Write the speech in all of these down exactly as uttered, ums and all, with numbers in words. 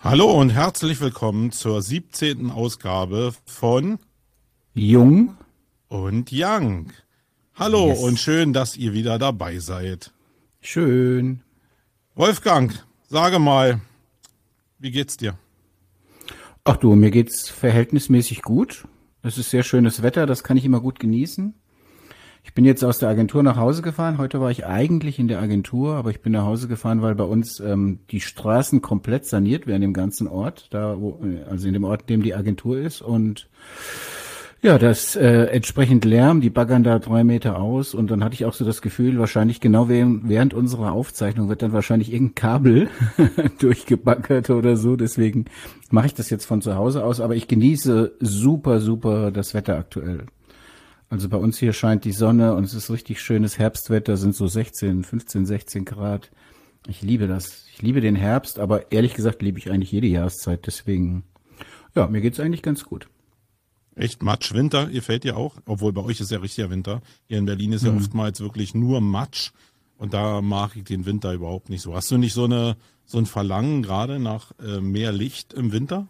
Hallo und herzlich willkommen zur siebzehnten Ausgabe von Jung und Young. Hallo Yes. und schön, dass ihr wieder dabei seid. Schön. Wolfgang, sage mal, wie geht's dir? Ach du, mir geht's verhältnismäßig gut. Es ist sehr schönes Wetter, das kann ich immer gut genießen. Ich bin jetzt aus der Agentur nach Hause gefahren. Heute war ich eigentlich in der Agentur, aber ich bin nach Hause gefahren, weil bei uns ähm, die Straßen komplett saniert werden im ganzen Ort, da wo, also in dem Ort, in dem die Agentur ist. Und ja, das äh, entsprechend Lärm, die baggern da drei Meter aus. Und dann hatte ich auch so das Gefühl, wahrscheinlich genau während, während unserer Aufzeichnung wird dann wahrscheinlich irgendein Kabel durchgebaggert oder so. Deswegen mache ich das jetzt von zu Hause aus. Aber ich genieße super, super das Wetter aktuell. Also bei uns hier scheint die Sonne und es ist richtig schönes Herbstwetter, sind so sechzehn, fünfzehn, sechzehn Grad. Ich liebe das. Ich liebe den Herbst, aber ehrlich gesagt liebe ich eigentlich jede Jahreszeit. Deswegen, ja, mir geht's eigentlich ganz gut. Echt Matsch, Winter, ihr fällt ja auch, obwohl bei euch ist ja richtiger Winter. Hier in Berlin ist ja Mhm. oftmals wirklich nur Matsch und da mag ich den Winter überhaupt nicht so. Hast du nicht so eine so ein Verlangen gerade nach äh, mehr Licht im Winter?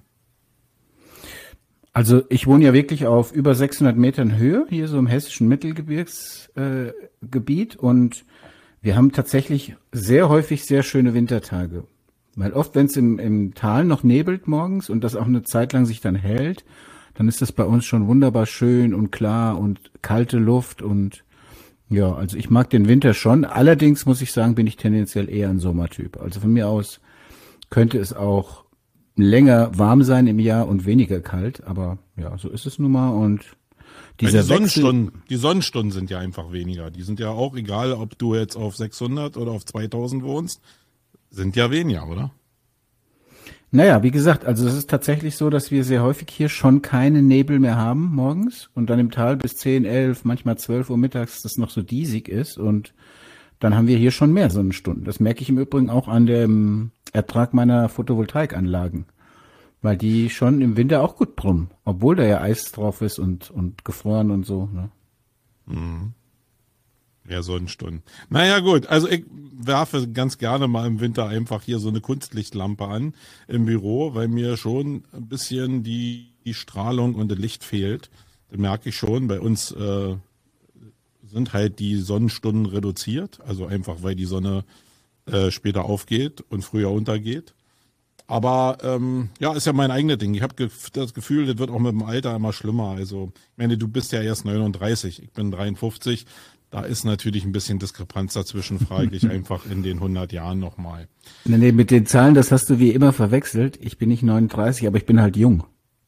Also ich wohne ja wirklich auf über sechshundert Metern Höhe, hier so im hessischen Mittelgebirgsgebiet äh, Gebiet. Und wir haben tatsächlich sehr häufig sehr schöne Wintertage. Weil oft, wenn es im, im Tal noch nebelt morgens und das auch eine Zeit lang sich dann hält, dann ist das bei uns schon wunderbar schön und klar und kalte Luft und ja, also ich mag den Winter schon. Allerdings muss ich sagen, bin ich tendenziell eher ein Sommertyp. Also von mir aus könnte es auch länger warm sein im Jahr und weniger kalt, aber ja, so ist es nun mal. Und Weil dieser die Sonnenstunden, die Sonnenstunden sind ja einfach weniger. Die sind ja auch, egal ob du jetzt auf sechshundert oder auf zweitausend wohnst, sind ja weniger, oder? Naja, wie gesagt, also es ist tatsächlich so, dass wir sehr häufig hier schon keine Nebel mehr haben morgens und dann im Tal bis zehn, elf, manchmal zwölf Uhr mittags das noch so diesig ist und dann haben wir hier schon mehr Sonnenstunden. Das merke ich im Übrigen auch an dem Ertrag meiner Photovoltaikanlagen, weil die schon im Winter auch gut brummen, obwohl da ja Eis drauf ist und, und gefroren und so. Ne? Mhm. Mehr Sonnenstunden. Naja gut, also ich werfe ganz gerne mal im Winter einfach hier so eine Kunstlichtlampe an im Büro, weil mir schon ein bisschen die, die Strahlung und das Licht fehlt. Das merke ich schon. Bei uns äh, sind halt die Sonnenstunden reduziert, also einfach weil die Sonne äh, später aufgeht und früher untergeht. Aber ähm, ja, ist ja mein eigenes Ding. Ich habe gef- das Gefühl, das wird auch mit dem Alter immer schlimmer. Also ich meine, du bist ja erst neununddreißig, ich bin dreiundfünfzig. Da ist natürlich ein bisschen Diskrepanz dazwischen, frage ich einfach in den hundert Jahren nochmal. Nee, nee, mit den Zahlen, das hast du wie immer verwechselt. Ich bin nicht neununddreißig, aber ich bin halt jung.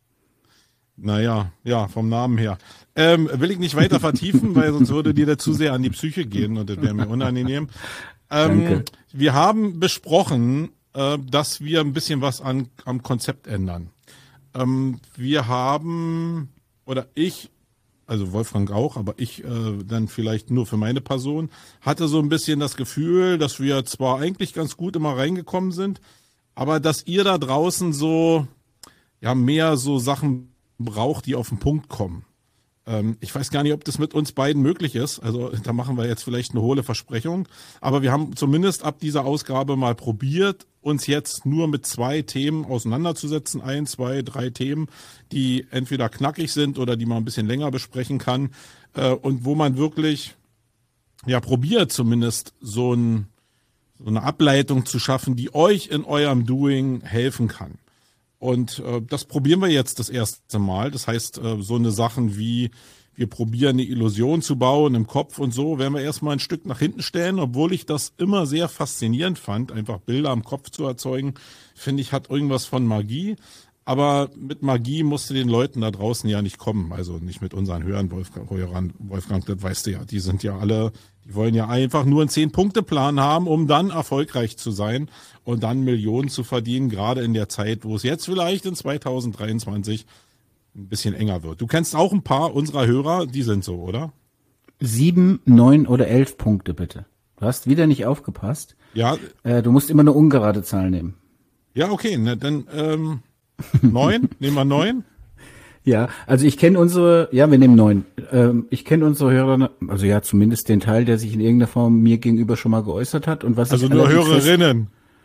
Naja, ja, vom Namen her. Ähm, will ich nicht weiter vertiefen, weil sonst würde dir das zu sehr an die Psyche gehen und das wäre mir unangenehm. Ähm, Danke. wir haben besprochen, äh, dass wir ein bisschen was an, am Konzept ändern. Ähm, wir haben, oder ich, also Wolfgang auch, aber ich äh, dann vielleicht nur für meine Person, hatte so ein bisschen das Gefühl, dass wir zwar eigentlich ganz gut immer reingekommen sind, aber dass ihr da draußen so, ja, mehr so Sachen braucht, die auf den Punkt kommen. Ähm, ich weiß gar nicht, ob das mit uns beiden möglich ist. Also da machen wir jetzt vielleicht eine hohle Versprechung. Aber wir haben zumindest ab dieser Ausgabe mal probiert, uns jetzt nur mit zwei Themen auseinanderzusetzen. Ein, zwei, drei Themen, die entweder knackig sind oder die man ein bisschen länger besprechen kann. Äh, und wo man wirklich, ja, probiert zumindest so, ein, so eine Ableitung zu schaffen, die euch in eurem Doing helfen kann. Und äh, das probieren wir jetzt das erste Mal. Das heißt, äh, so eine Sachen wie, wir probieren eine Illusion zu bauen im Kopf und so, werden wir erstmal ein Stück nach hinten stellen, obwohl ich das immer sehr faszinierend fand, einfach Bilder im Kopf zu erzeugen, finde ich, hat irgendwas von Magie. Aber mit Magie musste den Leuten da draußen ja nicht kommen. Also nicht mit unseren Hörern, Wolfgang, Hörern, Wolfgang, das weißt du ja. Die sind ja alle, die wollen ja einfach nur einen Zehn-Punkte-Plan haben, um dann erfolgreich zu sein und dann Millionen zu verdienen, gerade in der Zeit, wo es jetzt vielleicht in zweitausenddreiundzwanzig ein bisschen enger wird. Du kennst auch ein paar unserer Hörer, die sind so, oder? Sieben, neun oder elf Punkte bitte. Du hast wieder nicht aufgepasst. Ja, Äh, du musst immer eine ungerade Zahl nehmen. ja, okay, na, dann ähm, neun, nehmen wir neun. Ja, also ich kenne unsere, ja, wir nehmen neun. Ähm, ich kenne unsere Hörer, also ja, zumindest den Teil, der sich in irgendeiner Form mir gegenüber schon mal geäußert hat. Und was Also ich nur allerdings fest- Hörerinnen.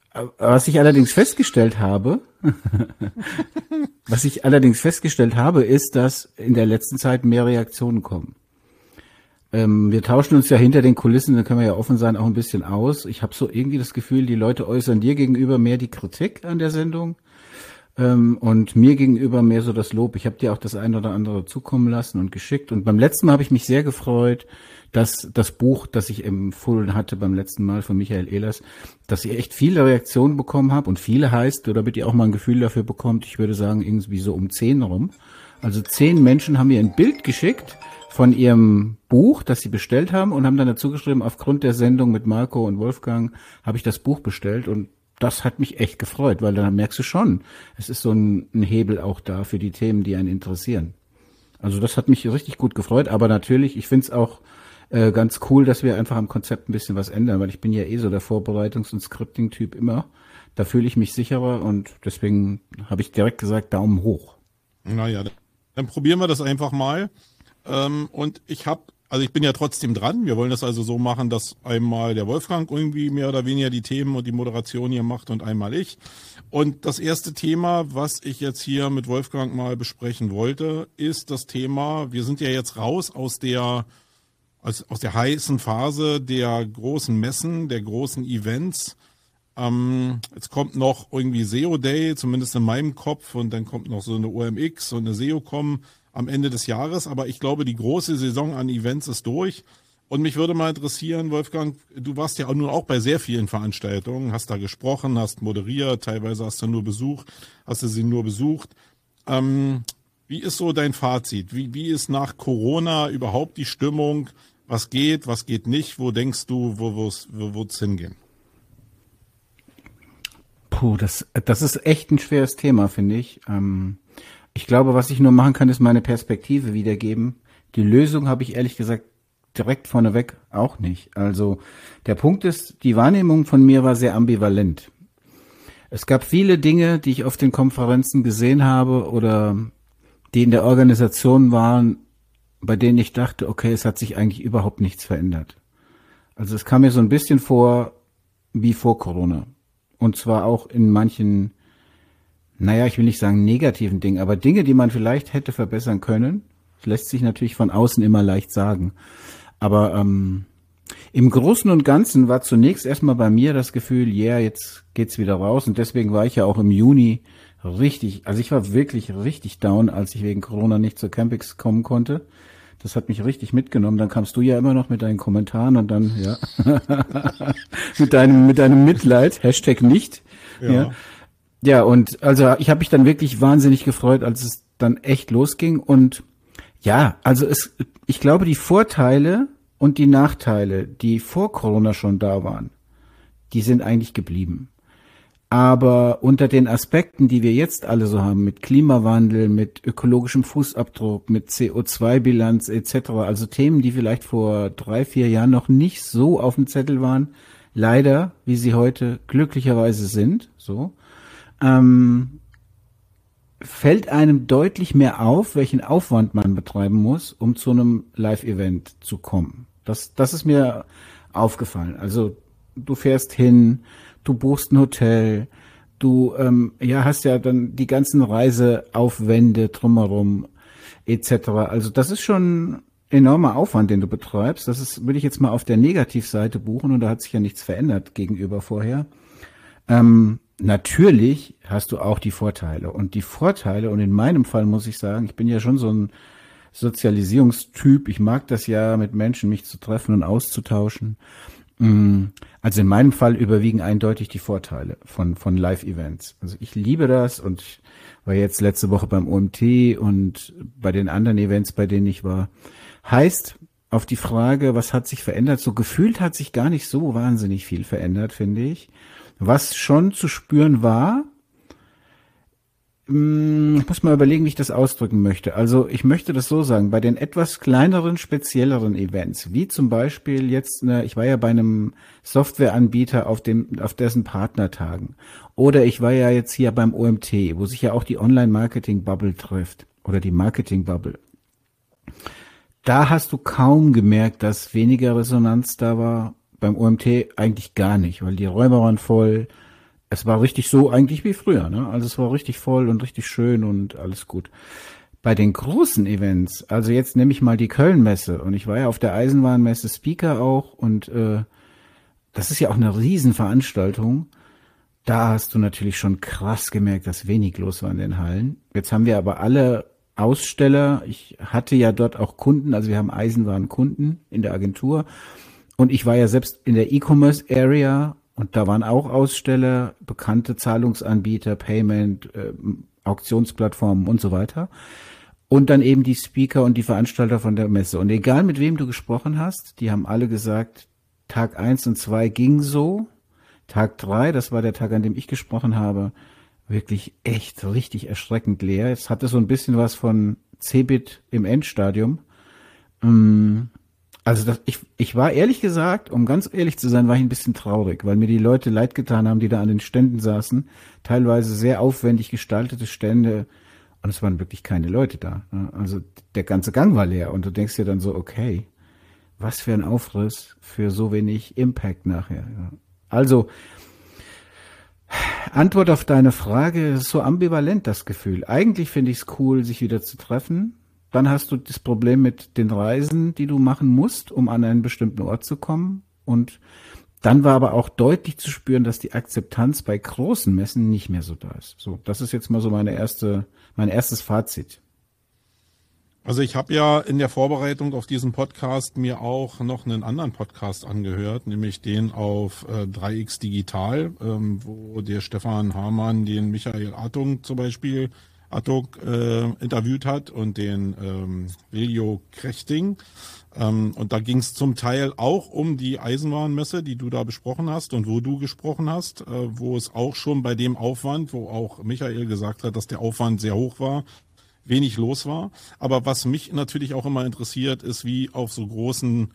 Was ich allerdings festgestellt habe, was ich allerdings festgestellt habe, ist, dass in der letzten Zeit mehr Reaktionen kommen. Ähm, wir tauschen uns ja hinter den Kulissen, da können wir ja offen sein, auch ein bisschen aus. Ich habe so irgendwie das Gefühl, die Leute äußern dir gegenüber mehr die Kritik an der Sendung ähm, und mir gegenüber mehr so das Lob. Ich habe dir auch das ein oder andere zukommen lassen und geschickt. Und beim letzten Mal habe ich mich sehr gefreut, dass das Buch, das ich empfohlen hatte beim letzten Mal von Michael Ehlers, dass ich echt viele Reaktionen bekommen habe. Und viele heißt, oder damit ihr auch mal ein Gefühl dafür bekommt, ich würde sagen irgendwie so um zehn rum. Also zehn Menschen haben mir ein Bild geschickt von ihrem Buch, das sie bestellt haben und haben dann dazu geschrieben, aufgrund der Sendung mit Marco und Wolfgang habe ich das Buch bestellt und das hat mich echt gefreut, weil dann merkst du schon, es ist so ein, ein Hebel auch da für die Themen, die einen interessieren. Also das hat mich richtig gut gefreut, aber natürlich, ich finde es auch äh, ganz cool, dass wir einfach am Konzept ein bisschen was ändern, weil ich bin ja eh so der Vorbereitungs- und Scripting-Typ immer. Da fühle ich mich sicherer und deswegen habe ich direkt gesagt, Daumen hoch. Naja, dann probieren wir das einfach mal. Ähm, und ich habe, also ich bin ja trotzdem dran. Wir wollen das also so machen, dass einmal der Wolfgang irgendwie mehr oder weniger die Themen und die Moderation hier macht und einmal ich. Und das erste Thema, was ich jetzt hier mit Wolfgang mal besprechen wollte, ist das Thema, wir sind ja jetzt raus aus der aus, aus der heißen Phase der großen Messen, der großen Events. Ähm, jetzt kommt noch irgendwie S E O Day, zumindest in meinem Kopf, und dann kommt noch so eine O M X und eine S E O Com am Ende des Jahres. Aber ich glaube, die große Saison an Events ist durch. Und mich würde mal interessieren, Wolfgang, du warst ja nun auch bei sehr vielen Veranstaltungen, hast da gesprochen, hast moderiert, teilweise hast du nur besucht, hast du sie nur besucht. Ähm, wie ist so dein Fazit? Wie, wie ist nach Corona überhaupt die Stimmung? Was geht, was geht nicht? Wo denkst du, wo wird's wo, wo hingehen? Puh, das, das ist echt ein schweres Thema, finde ich. Ähm, ich glaube, was ich nur machen kann, ist meine Perspektive wiedergeben. Die Lösung habe ich ehrlich gesagt direkt vorneweg auch nicht. Also der Punkt ist, die Wahrnehmung von mir war sehr ambivalent. Es gab viele Dinge, die ich auf den Konferenzen gesehen habe oder die in der Organisation waren, bei denen ich dachte, okay, es hat sich eigentlich überhaupt nichts verändert. Also es kam mir so ein bisschen vor wie vor Corona. Und zwar auch in manchen, naja, ich will nicht sagen negativen Dingen, aber Dinge, die man vielleicht hätte verbessern können. Das lässt sich natürlich von außen immer leicht sagen. Aber ähm, im Großen und Ganzen war zunächst erstmal bei mir das Gefühl, ja, yeah, jetzt geht's wieder raus. Und deswegen war ich ja auch im Juni richtig, also ich war wirklich richtig down, als ich wegen Corona nicht zur Campix kommen konnte. Das hat mich richtig mitgenommen. Dann kamst du ja immer noch mit deinen Kommentaren und dann, ja, mit deinem, mit deinem Mitleid, Hashtag nicht. Ja. ja, ja und also ich habe mich dann wirklich wahnsinnig gefreut, als es dann echt losging. Und ja, also es, ich glaube, die Vorteile und die Nachteile, die vor Corona schon da waren, die sind eigentlich geblieben. Aber unter den Aspekten, die wir jetzt alle so haben, mit Klimawandel, mit ökologischem Fußabdruck, mit C O zwei Bilanz et cetera, also Themen, die vielleicht vor drei, vier Jahren noch nicht so auf dem Zettel waren, leider, wie sie heute glücklicherweise sind, so, ähm, fällt einem deutlich mehr auf, welchen Aufwand man betreiben muss, um zu einem Live-Event zu kommen. Das, das ist mir aufgefallen. Also du fährst hin, du buchst ein Hotel, du ähm, ja hast ja dann die ganzen Reiseaufwände drumherum et cetera. Also das ist schon enormer Aufwand, den du betreibst. Das ist, würde ich jetzt mal auf der Negativseite buchen und da hat sich ja nichts verändert gegenüber vorher. Ähm, natürlich hast du auch die Vorteile und die Vorteile und in meinem Fall muss ich sagen, ich bin ja schon so ein Sozialisierungstyp. Ich mag das ja, mit Menschen mich zu treffen und auszutauschen. Also in meinem Fall überwiegen eindeutig die Vorteile von von Live-Events. Also ich liebe das und ich war jetzt letzte Woche beim O M T und bei den anderen Events, bei denen ich war. Heißt, auf die Frage, was hat sich verändert, so gefühlt hat sich gar nicht so wahnsinnig viel verändert, finde ich. Was schon zu spüren war, ich muss mal überlegen, wie ich das ausdrücken möchte. Also ich möchte das so sagen, bei den etwas kleineren, spezielleren Events, wie zum Beispiel jetzt, eine, ich war ja bei einem Softwareanbieter auf dem, auf dessen Partnertagen. Oder ich war ja jetzt hier beim O M T, wo sich ja auch die Online-Marketing-Bubble trifft. Oder die Marketing-Bubble. Da hast du kaum gemerkt, dass weniger Resonanz da war. Beim O M T eigentlich gar nicht, weil die Räume waren voll. es war richtig so eigentlich wie früher, ne? Also es war richtig voll und richtig schön und alles gut. Bei den großen Events, also jetzt nehme ich mal die Köln-Messe und ich war ja auf der Eisenbahnmesse Speaker auch und äh, das ist ja auch eine Riesenveranstaltung. Da hast du natürlich schon krass gemerkt, dass wenig los war in den Hallen. Jetzt haben wir aber alle Aussteller. Ich hatte ja dort auch Kunden, also wir haben Eisenbahnkunden in der Agentur. Und ich war ja selbst in der E-Commerce Area und da waren auch Aussteller, bekannte Zahlungsanbieter, Payment, äh, Auktionsplattformen und so weiter. Und dann eben die Speaker und die Veranstalter von der Messe. Und egal mit wem du gesprochen hast, die haben alle gesagt, Tag eins und zwei ging so. Tag drei, das war der Tag, an dem ich gesprochen habe, wirklich echt richtig erschreckend leer. Es hatte so ein bisschen was von Cebit im Endstadium. Also das, ich, ich war ehrlich gesagt, um ganz ehrlich zu sein, war ich ein bisschen traurig, weil mir die Leute leid getan haben, die da an den Ständen saßen. Teilweise sehr aufwendig gestaltete Stände und es waren wirklich keine Leute da. Also der ganze Gang war leer und du denkst dir dann so, okay, was für ein Aufriss für so wenig Impact nachher. Also, Antwort auf deine Frage, ist so ambivalent das Gefühl. Eigentlich finde ich es cool, sich wieder zu treffen. Dann hast du das Problem mit den Reisen, die du machen musst, um an einen bestimmten Ort zu kommen. Und dann war aber auch deutlich zu spüren, dass die Akzeptanz bei großen Messen nicht mehr so da ist. So, das ist jetzt mal so meine erste, mein erstes Fazit. Also ich habe ja in der Vorbereitung auf diesen Podcast mir auch noch einen anderen Podcast angehört, nämlich den auf äh, drei X Digital, ähm, wo der Stefan Hamann den Michael Artung zum Beispiel Artung äh, interviewt hat und den ähm, Viljo Krechting. Ähm, und da ging es zum Teil auch um die Eisenbahnmesse, die du da besprochen hast und wo du gesprochen hast, äh, wo es auch schon bei dem Aufwand, wo auch Michael gesagt hat, dass der Aufwand sehr hoch war, wenig los war. Aber was mich natürlich auch immer interessiert, ist, wie auf so großen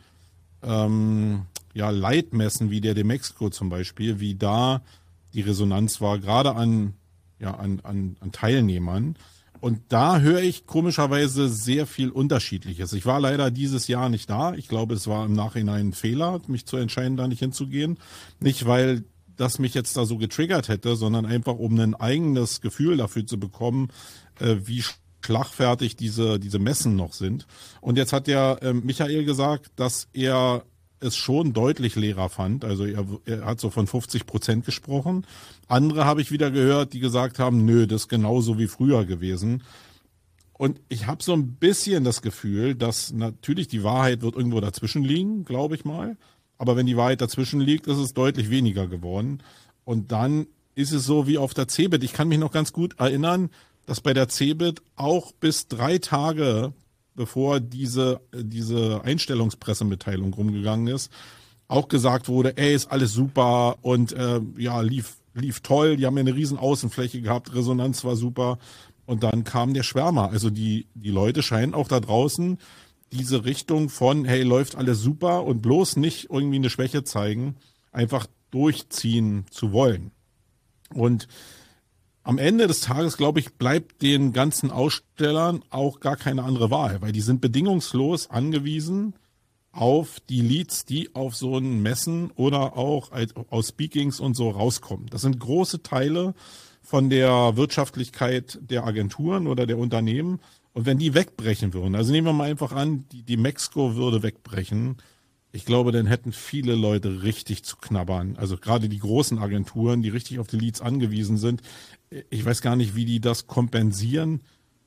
ähm, ja, Leitmessen wie der Demexco zum Beispiel, wie da die Resonanz war, gerade an, ja, an, an, an Teilnehmern. Und da höre ich komischerweise sehr viel Unterschiedliches. Ich war leider dieses Jahr nicht da. Ich glaube, es war im Nachhinein ein Fehler, mich zu entscheiden, da nicht hinzugehen. Nicht, weil das mich jetzt da so getriggert hätte, sondern einfach, um ein eigenes Gefühl dafür zu bekommen, äh, wie schlagfertig diese, diese Messen noch sind. Und jetzt hat ja äh, Michael gesagt, dass er es schon deutlich leerer fand. Also er, er hat so von fünfzig Prozent gesprochen. Andere habe ich wieder gehört, die gesagt haben, nö, das ist genauso wie früher gewesen. Und ich habe so ein bisschen das Gefühl, dass natürlich die Wahrheit wird irgendwo dazwischen liegen, glaube ich mal. Aber wenn die Wahrheit dazwischen liegt, ist es deutlich weniger geworden. Und dann ist es so wie auf der Cebit. Ich kann mich noch ganz gut erinnern, dass bei der Cebit auch bis drei Tage, bevor diese, diese Einstellungspressemitteilung rumgegangen ist, auch gesagt wurde, ey, ist alles super und äh, ja, lief, lief toll, die haben ja eine riesen Außenfläche gehabt, Resonanz war super. Und dann kam der Schwärmer. Also die, die Leute scheinen auch da draußen diese Richtung von, hey, läuft alles super und bloß nicht irgendwie eine Schwäche zeigen, einfach durchziehen zu wollen. Und am Ende des Tages, glaube ich, bleibt den ganzen Ausstellern auch gar keine andere Wahl, weil die sind bedingungslos angewiesen auf die Leads, die auf so einen Messen oder auch aus Speakings und so rauskommen. Das sind große Teile von der Wirtschaftlichkeit der Agenturen oder der Unternehmen. Und wenn die wegbrechen würden, also nehmen wir mal einfach an, die, die Demexco würde wegbrechen, ich glaube, dann hätten viele Leute richtig zu knabbern. Also gerade die großen Agenturen, die richtig auf die Leads angewiesen sind. Ich weiß gar nicht, wie die das kompensieren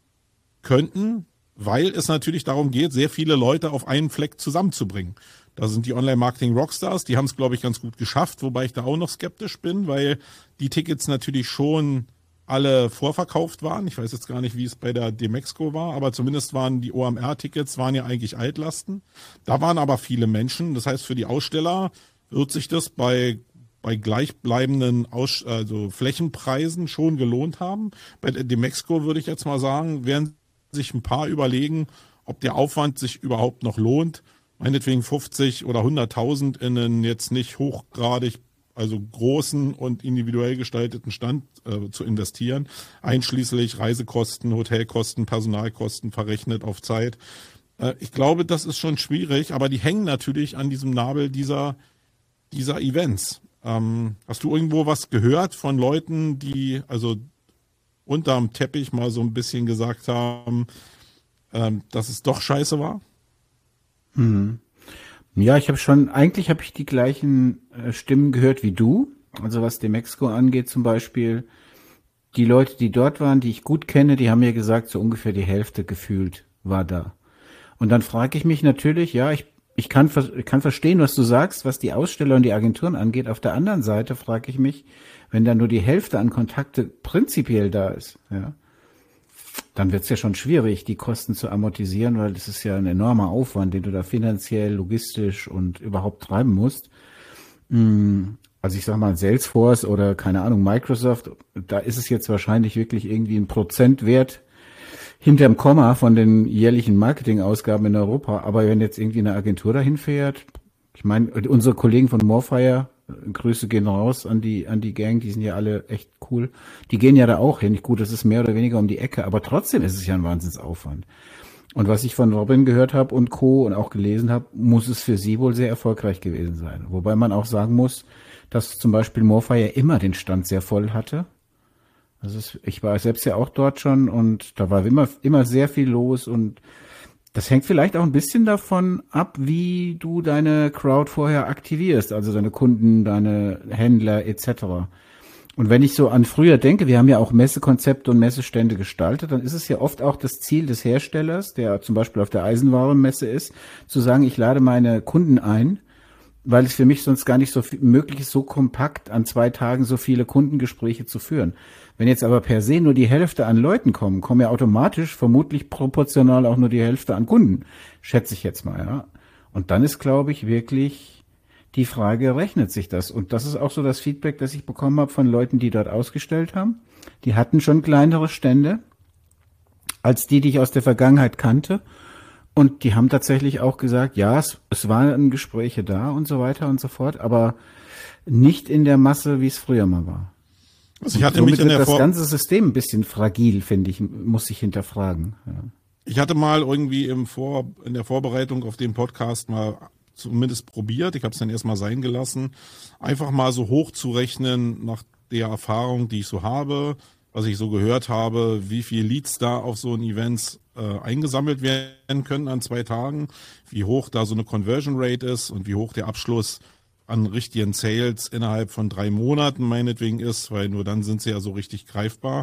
könnten, weil es natürlich darum geht, sehr viele Leute auf einen Fleck zusammenzubringen. Da sind die Online-Marketing-Rockstars, die haben es, glaube ich, ganz gut geschafft, wobei ich da auch noch skeptisch bin, weil die Tickets natürlich schon alle vorverkauft waren. Ich weiß jetzt gar nicht, wie es bei der Demexco war, aber zumindest waren die O M R-Tickets waren ja eigentlich Altlasten. Da waren aber viele Menschen. Das heißt, für die Aussteller wird sich das bei bei gleichbleibenden Aus, also Flächenpreisen schon gelohnt haben. Bei der Demexco würde ich jetzt mal sagen, werden sich ein paar überlegen, ob der Aufwand sich überhaupt noch lohnt. Meinetwegen fünfzig oder hunderttausend in einen jetzt nicht hochgradig, also großen und individuell gestalteten Stand äh, zu investieren, einschließlich Reisekosten, Hotelkosten, Personalkosten verrechnet auf Zeit. Äh, ich glaube, das ist schon schwierig, aber die hängen natürlich an diesem Nabel dieser dieser Events. Ähm, hast du irgendwo was gehört von Leuten, die also unterm Teppich mal so ein bisschen gesagt haben, ähm, dass es doch scheiße war? Mhm. Ja, ich habe schon, eigentlich habe ich die gleichen äh, Stimmen gehört wie du. Also was Demexco angeht zum Beispiel. Die Leute, die dort waren, die ich gut kenne, die haben mir gesagt, so ungefähr die Hälfte gefühlt war da. Und dann frage ich mich natürlich, ja, ich, ich kann, ver- kann verstehen, was du sagst, was die Aussteller und die Agenturen angeht. Auf der anderen Seite frage ich mich, wenn da nur die Hälfte an Kontakte prinzipiell da ist, ja, dann wird es ja schon schwierig, die Kosten zu amortisieren, weil das ist ja ein enormer Aufwand, den du da finanziell, logistisch und überhaupt treiben musst. Also ich sag mal Salesforce oder keine Ahnung Microsoft, da ist es jetzt wahrscheinlich wirklich irgendwie ein Prozentwert hinterm Komma von den jährlichen Marketingausgaben in Europa. Aber wenn jetzt irgendwie eine Agentur dahin fährt, ich meine, unsere Kollegen von Morfire, Grüße gehen raus an die an die Gang, die sind ja alle echt cool. Die gehen ja da auch hin. Gut, das ist mehr oder weniger um die Ecke, aber trotzdem ist es ja ein Wahnsinnsaufwand. Und was ich von Robin gehört habe und Co. und auch gelesen habe, muss es für sie wohl sehr erfolgreich gewesen sein. Wobei man auch sagen muss, dass zum Beispiel Morfire immer den Stand sehr voll hatte. Also es, ich war selbst ja auch dort schon und da war immer, immer sehr viel los und das hängt vielleicht auch ein bisschen davon ab, wie du deine Crowd vorher aktivierst, also deine Kunden, deine Händler et cetera. Und wenn ich so an früher denke, wir haben ja auch Messekonzepte und Messestände gestaltet, dann ist es ja oft auch das Ziel des Herstellers, der zum Beispiel auf der Eisenwarenmesse ist, zu sagen, ich lade meine Kunden ein, weil es für mich sonst gar nicht so viel möglich ist, so kompakt an zwei Tagen so viele Kundengespräche zu führen. Wenn jetzt aber per se nur die Hälfte an Leuten kommen, kommen ja automatisch vermutlich proportional auch nur die Hälfte an Kunden, schätze ich jetzt mal, ja. Und dann ist, glaube ich, wirklich die Frage, rechnet sich das? Und das ist auch so das Feedback, das ich bekommen habe von Leuten, die dort ausgestellt haben. Die hatten schon kleinere Stände als die, die ich aus der Vergangenheit kannte. Und die haben tatsächlich auch gesagt, ja, es, es waren Gespräche da und so weiter und so fort, aber nicht in der Masse, wie es früher mal war. Also ich hatte Somit mich in wird der das Vor ganze System ein bisschen fragil, finde ich, muss ich hinterfragen. Ja. Ich hatte mal irgendwie im Vor in der Vorbereitung auf den Podcast mal zumindest probiert, ich habe es dann erstmal sein gelassen, einfach mal so hochzurechnen nach der Erfahrung, die ich so habe, was ich so gehört habe, wie viel Leads da auf so ein Events äh, eingesammelt werden können an zwei Tagen, wie hoch da so eine Conversion Rate ist und wie hoch der Abschluss an richtigen Sales innerhalb von drei Monaten meinetwegen ist, weil nur dann sind sie ja so richtig greifbar.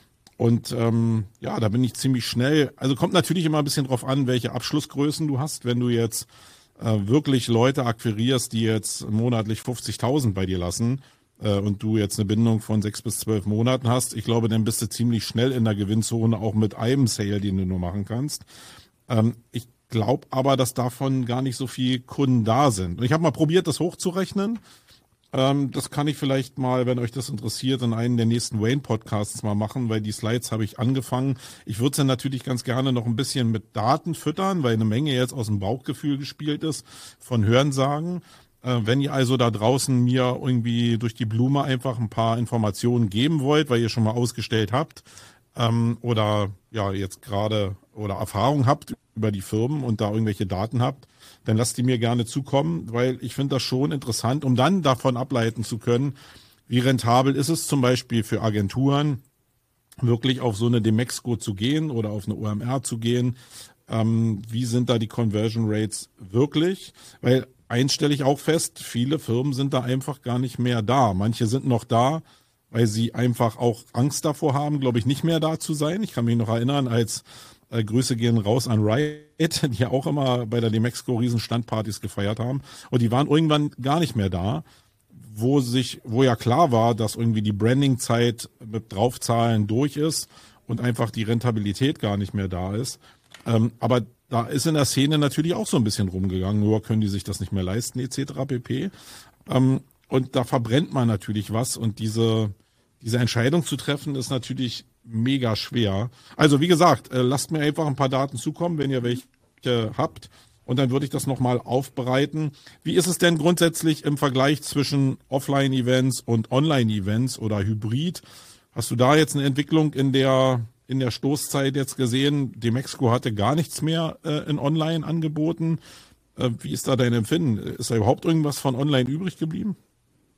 Und ähm, ja, da bin ich ziemlich schnell. Also kommt natürlich immer ein bisschen drauf an, welche Abschlussgrößen du hast. Wenn du jetzt äh, wirklich Leute akquirierst, die jetzt monatlich fünfzigtausend bei dir lassen äh, und du jetzt eine Bindung von sechs bis zwölf Monaten hast, ich glaube, dann bist du ziemlich schnell in der Gewinnzone, auch mit einem Sale, den du nur machen kannst. Ähm, ich glaube aber, dass davon gar nicht so viele Kunden da sind. Und ich habe mal probiert, das hochzurechnen. Ähm, das kann ich vielleicht mal, wenn euch das interessiert, in einen der nächsten Wayne-Podcasts mal machen, weil die Slides habe ich angefangen. Ich würde es dann natürlich ganz gerne noch ein bisschen mit Daten füttern, weil eine Menge jetzt aus dem Bauchgefühl gespielt ist, von Hörensagen. Äh, wenn ihr also da draußen mir irgendwie durch die Blume einfach ein paar Informationen geben wollt, weil ihr schon mal ausgestellt habt, ähm, oder ja jetzt gerade oder Erfahrung habt über die Firmen und da irgendwelche Daten habt, dann lasst die mir gerne zukommen, weil ich finde das schon interessant, um dann davon ableiten zu können, wie rentabel ist es zum Beispiel für Agenturen, wirklich auf so eine Demexco zu gehen oder auf eine O M R zu gehen. Ähm, wie sind da die Conversion Rates wirklich? Weil eins stelle ich auch fest, viele Firmen sind da einfach gar nicht mehr da. Manche sind noch da, weil sie einfach auch Angst davor haben, glaube ich, nicht mehr da zu sein. Ich kann mich noch erinnern, als äh, Grüße gehen raus an Riot, die ja auch immer bei der Demexco riesen Standpartys gefeiert haben. Und die waren irgendwann gar nicht mehr da, wo sich, wo ja klar war, dass irgendwie die Branding-Zeit mit Draufzahlen durch ist und einfach die Rentabilität gar nicht mehr da ist. Ähm, aber da ist in der Szene natürlich auch so ein bisschen rumgegangen, nur können die sich das nicht mehr leisten, et cetera pp. Ähm, und da verbrennt man natürlich was und diese Diese Entscheidung zu treffen, ist natürlich mega schwer. Also wie gesagt, äh, lasst mir einfach ein paar Daten zukommen, wenn ihr welche habt. Und dann würde ich das nochmal aufbereiten. Wie ist es denn grundsätzlich im Vergleich zwischen Offline-Events und Online-Events oder Hybrid? Hast du da jetzt eine Entwicklung in der in der Stoßzeit jetzt gesehen? Demexco hatte gar nichts mehr äh, in Online angeboten. Äh, wie ist da dein Empfinden? Ist da überhaupt irgendwas von Online übrig geblieben?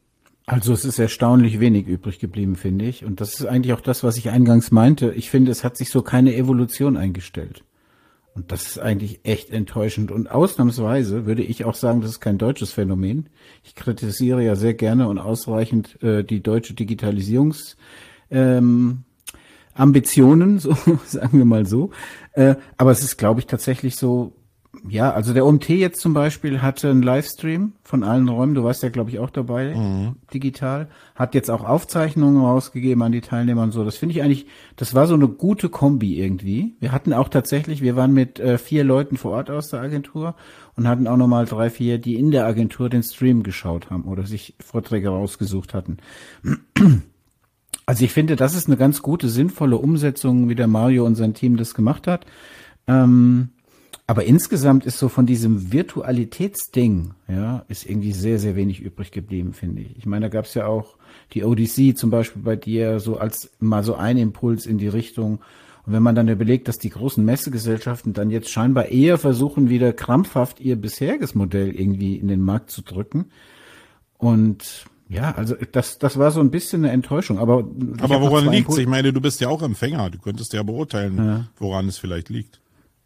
Also es ist erstaunlich wenig übrig geblieben, finde ich. Und das ist eigentlich auch das, was ich eingangs meinte. Ich finde, es hat sich so keine Evolution eingestellt. Und das ist eigentlich echt enttäuschend. Und ausnahmsweise würde ich auch sagen, das ist kein deutsches Phänomen. Ich kritisiere ja sehr gerne und ausreichend äh, die deutsche Digitalisierungs ähm, Ambitionen, so sagen wir mal so. Äh, aber es ist, glaube ich, tatsächlich so, ja, also der O M T jetzt zum Beispiel hatte einen Livestream von allen Räumen, du warst ja, glaube ich, auch dabei, mhm. digital, hat jetzt auch Aufzeichnungen rausgegeben an die Teilnehmer und so. Das finde ich eigentlich, das war so eine gute Kombi irgendwie. Wir hatten auch tatsächlich, wir waren mit äh, vier Leuten vor Ort aus der Agentur und hatten auch nochmal drei, vier, die in der Agentur den Stream geschaut haben oder sich Vorträge rausgesucht hatten. Also ich finde, das ist eine ganz gute, sinnvolle Umsetzung, wie der Mario und sein Team das gemacht hat. Ähm, Aber insgesamt ist so von diesem Virtualitätsding, ja, ist irgendwie sehr, sehr wenig übrig geblieben, finde ich. Ich meine, da gab es ja auch die O D C zum Beispiel bei dir so als mal so ein Impuls in die Richtung. Und wenn man dann überlegt, dass die großen Messegesellschaften dann jetzt scheinbar eher versuchen, wieder krampfhaft ihr bisheriges Modell irgendwie in den Markt zu drücken. Und ja, also das, das war so ein bisschen eine Enttäuschung. Aber, aber woran liegt's? Ich meine, du bist ja auch Empfänger. Du könntest ja beurteilen, ja. woran es vielleicht liegt.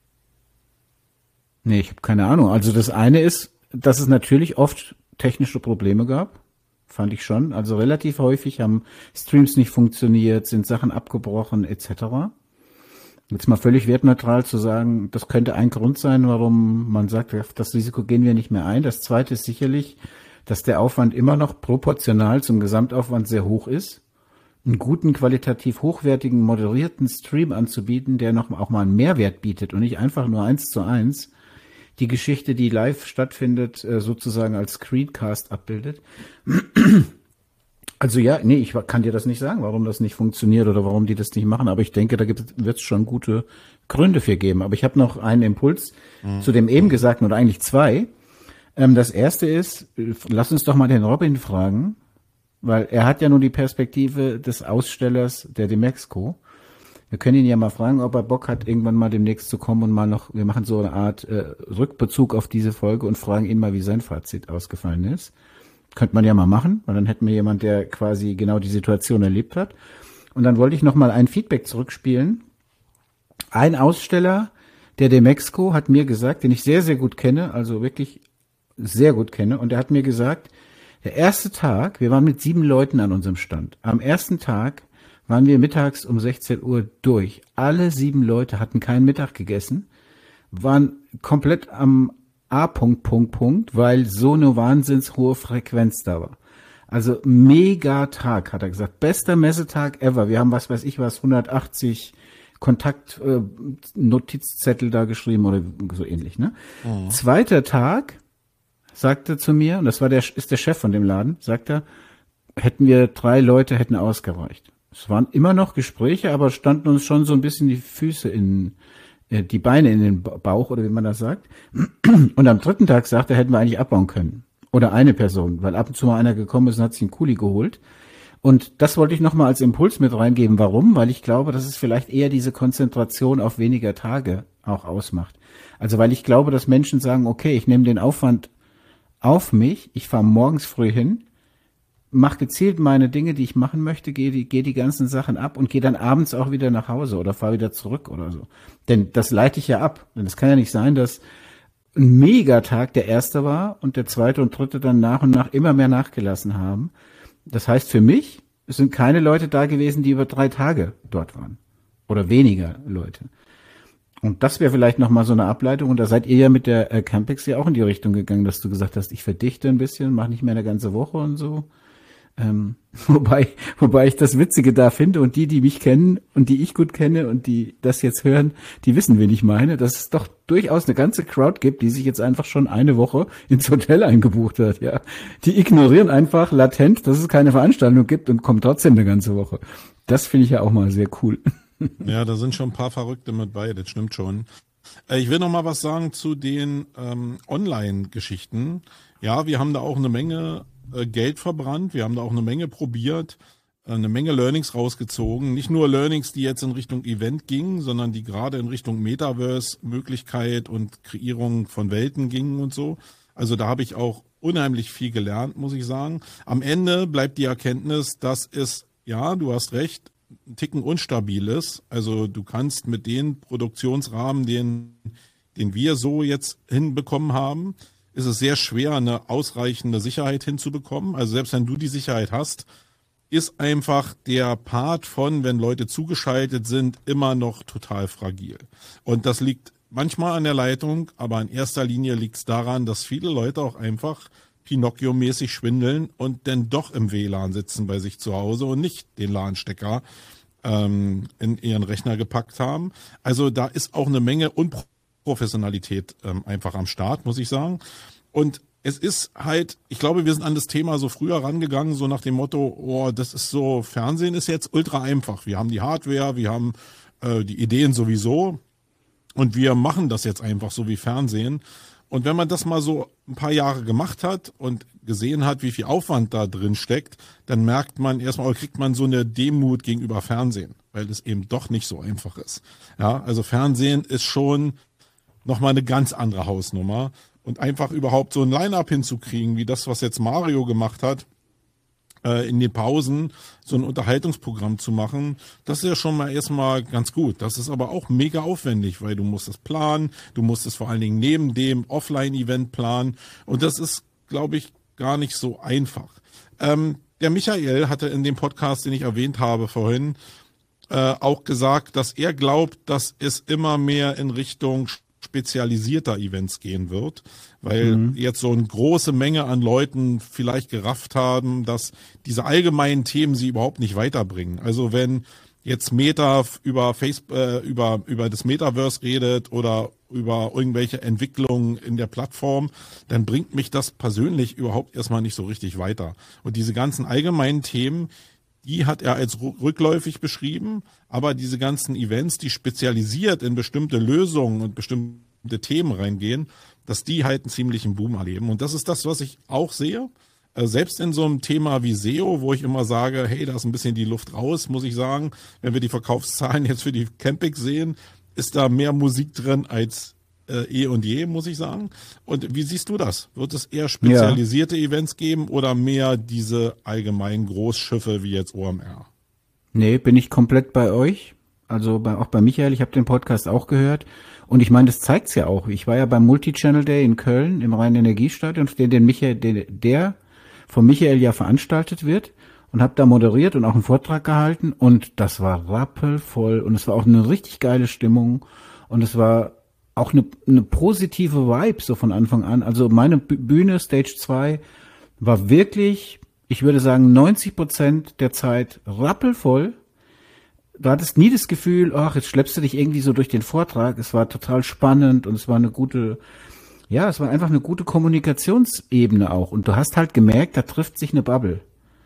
Nee, ich habe keine Ahnung. Also das eine ist, dass es natürlich oft technische Probleme gab, fand ich schon. Also relativ häufig haben Streams nicht funktioniert, sind Sachen abgebrochen et cetera. Jetzt mal völlig wertneutral zu sagen, das könnte ein Grund sein, warum man sagt, auf das Risiko gehen wir nicht mehr ein. Das zweite ist sicherlich, dass der Aufwand immer noch proportional zum Gesamtaufwand sehr hoch ist. Einen guten, qualitativ hochwertigen, moderierten Stream anzubieten, der noch auch mal einen Mehrwert bietet und nicht einfach nur eins zu eins die Geschichte, die live stattfindet, sozusagen als Screencast abbildet. Also ja, nee, ich kann dir das nicht sagen, warum das nicht funktioniert oder warum die das nicht machen, aber ich denke, da wird es schon gute Gründe für geben. Aber ich habe noch einen Impuls mhm. zu dem eben Gesagten oder eigentlich zwei. Das erste ist, lass uns doch mal den Robin fragen, weil er hat ja nur die Perspektive des Ausstellers der Demexco. Wir können ihn ja mal fragen, ob er Bock hat, irgendwann mal demnächst zu kommen und mal noch, wir machen so eine Art äh, Rückbezug auf diese Folge und fragen ihn mal, wie sein Fazit ausgefallen ist. Könnte man ja mal machen, weil dann hätten wir jemand, der quasi genau die Situation erlebt hat. Und dann wollte ich noch mal ein Feedback zurückspielen. Ein Aussteller der Demexco hat mir gesagt, den ich sehr, sehr gut kenne, also wirklich sehr gut kenne, und er hat mir gesagt, der erste Tag, wir waren mit sieben Leuten an unserem Stand. Am ersten Tag waren wir mittags um sechzehn Uhr durch. Alle sieben Leute hatten keinen Mittag gegessen, waren komplett am A-Punkt, Punkt, Punkt, weil so eine wahnsinns hohe Frequenz da war. Also mega Tag, hat er gesagt. Bester Messetag ever. Wir haben, was weiß ich was, hundertachtzig Kontakt-Notizzettel äh, da geschrieben oder so ähnlich, ne? Mhm. Zweiter Tag, sagte zu mir, und das war der, ist der Chef von dem Laden, sagt er, hätten wir drei Leute, hätten ausgereicht. Es waren immer noch Gespräche, aber standen uns schon so ein bisschen die Füße in, äh, die Beine in den Bauch, oder wie man das sagt. Und am dritten Tag sagte er, hätten wir eigentlich abbauen können. Oder eine Person, weil ab und zu mal einer gekommen ist und hat sich einen Kuli geholt. Und das wollte ich nochmal als Impuls mit reingeben. Warum? Weil ich glaube, dass es vielleicht eher diese Konzentration auf weniger Tage auch ausmacht. Also weil ich glaube, dass Menschen sagen, okay, ich nehme den Aufwand auf mich, ich fahre morgens früh hin, mache gezielt meine Dinge, die ich machen möchte, gehe die, gehe die ganzen Sachen ab und gehe dann abends auch wieder nach Hause oder fahre wieder zurück oder so. Denn das leite ich ja ab. Denn es kann ja nicht sein, dass ein Megatag der erste war und der zweite und dritte dann nach und nach immer mehr nachgelassen haben. Das heißt für mich, es sind keine Leute da gewesen, die über drei Tage dort waren. Oder weniger Leute. Und das wäre vielleicht nochmal so eine Ableitung. Und da seid ihr ja mit der äh, Campex ja auch in die Richtung gegangen, dass du gesagt hast, ich verdichte ein bisschen, mache nicht mehr eine ganze Woche und so. Ähm, wobei, wobei ich das Witzige da finde und die, die mich kennen und die ich gut kenne und die das jetzt hören, die wissen, wen ich meine, dass es doch durchaus eine ganze Crowd gibt, die sich jetzt einfach schon eine Woche ins Hotel eingebucht hat, ja. Die ignorieren einfach latent, dass es keine Veranstaltung gibt und kommen trotzdem eine ganze Woche. Das finde ich ja auch mal sehr cool. Ja, da sind schon ein paar Verrückte mit bei, das stimmt schon. Äh, ich will noch mal was sagen zu den ähm, Online-Geschichten. Ja, wir haben da auch eine Menge Geld verbrannt. Wir haben da auch eine Menge probiert, eine Menge Learnings rausgezogen. Nicht nur Learnings, die jetzt in Richtung Event gingen, sondern die gerade in Richtung Metaverse-Möglichkeit und Kreierung von Welten gingen und so. Also da habe ich auch unheimlich viel gelernt, muss ich sagen. Am Ende bleibt die Erkenntnis, dass es, ja, du hast recht, ein Ticken unstabil ist. Also du kannst mit den Produktionsrahmen, den, den wir so jetzt hinbekommen haben, ist es sehr schwer, eine ausreichende Sicherheit hinzubekommen. Also selbst wenn du die Sicherheit hast, ist einfach der Part von, wenn Leute zugeschaltet sind, immer noch total fragil. Und das liegt manchmal an der Leitung, aber in erster Linie liegt es daran, dass viele Leute auch einfach Pinocchio-mäßig schwindeln und dann doch im W L A N sitzen bei sich zu Hause und nicht den LAN-Stecker ähm, in ihren Rechner gepackt haben. Also da ist auch eine Menge Unprofessionalität ähm, einfach am Start, muss ich sagen. Und es ist halt, ich glaube, wir sind an das Thema so früher rangegangen, so nach dem Motto, oh, das ist so, Fernsehen ist jetzt ultra einfach. Wir haben die Hardware, wir haben äh, die Ideen sowieso und wir machen das jetzt einfach so wie Fernsehen. Und wenn man das mal so ein paar Jahre gemacht hat und gesehen hat, wie viel Aufwand da drin steckt, dann merkt man erstmal, oder kriegt man so eine Demut gegenüber Fernsehen, weil es eben doch nicht so einfach ist. Ja, also Fernsehen ist schon nochmal eine ganz andere Hausnummer. Und einfach überhaupt so ein Line-Up hinzukriegen, wie das, was jetzt Mario gemacht hat, äh, in den Pausen so ein Unterhaltungsprogramm zu machen, das ist ja schon mal erstmal ganz gut. Das ist aber auch mega aufwendig, weil du musst es planen, du musst es vor allen Dingen neben dem Offline-Event planen und das ist, glaube ich, gar nicht so einfach. Ähm, der Michael hatte in dem Podcast, den ich erwähnt habe vorhin, äh, auch gesagt, dass er glaubt, dass es immer mehr in Richtung spezialisierter Events gehen wird, weil mhm. jetzt so eine große Menge an Leuten vielleicht gerafft haben, dass diese allgemeinen Themen sie überhaupt nicht weiterbringen. Also wenn jetzt Meta über Facebook, äh, über über das Metaverse redet oder über irgendwelche Entwicklungen in der Plattform, dann bringt mich das persönlich überhaupt erstmal nicht so richtig weiter. Und diese ganzen allgemeinen Themen, die hat er als rückläufig beschrieben, aber diese ganzen Events, die spezialisiert in bestimmte Lösungen und bestimmte Themen reingehen, dass die halt einen ziemlichen Boom erleben. Und das ist das, was ich auch sehe. Selbst in so einem Thema wie S E O, wo ich immer sage, hey, da ist ein bisschen die Luft raus, muss ich sagen, wenn wir die Verkaufszahlen jetzt für die Campix sehen, ist da mehr Musik drin als äh, eh und je, muss ich sagen. Und wie siehst du das? Wird es eher spezialisierte ja. Events geben oder mehr diese allgemeinen Großschiffe wie jetzt O M R? Nee, bin ich komplett bei euch. Also bei, auch bei Michael, ich habe den Podcast auch gehört. Und ich meine, das zeigt's ja auch. Ich war ja beim Multi-Channel Day in Köln im Rhein-Energiestadion, den, den Michael, den, der von Michael ja veranstaltet wird und habe da moderiert und auch einen Vortrag gehalten und das war rappelvoll und es war auch eine richtig geile Stimmung und es war auch eine, eine positive Vibe so von Anfang an. Also meine Bühne, Stage zwei, war wirklich, ich würde sagen, neunzig Prozent der Zeit rappelvoll. Du hattest nie das Gefühl, ach, jetzt schleppst du dich irgendwie so durch den Vortrag. Es war total spannend und es war eine gute, ja, es war einfach eine gute Kommunikationsebene auch. Und du hast halt gemerkt, da trifft sich eine Bubble.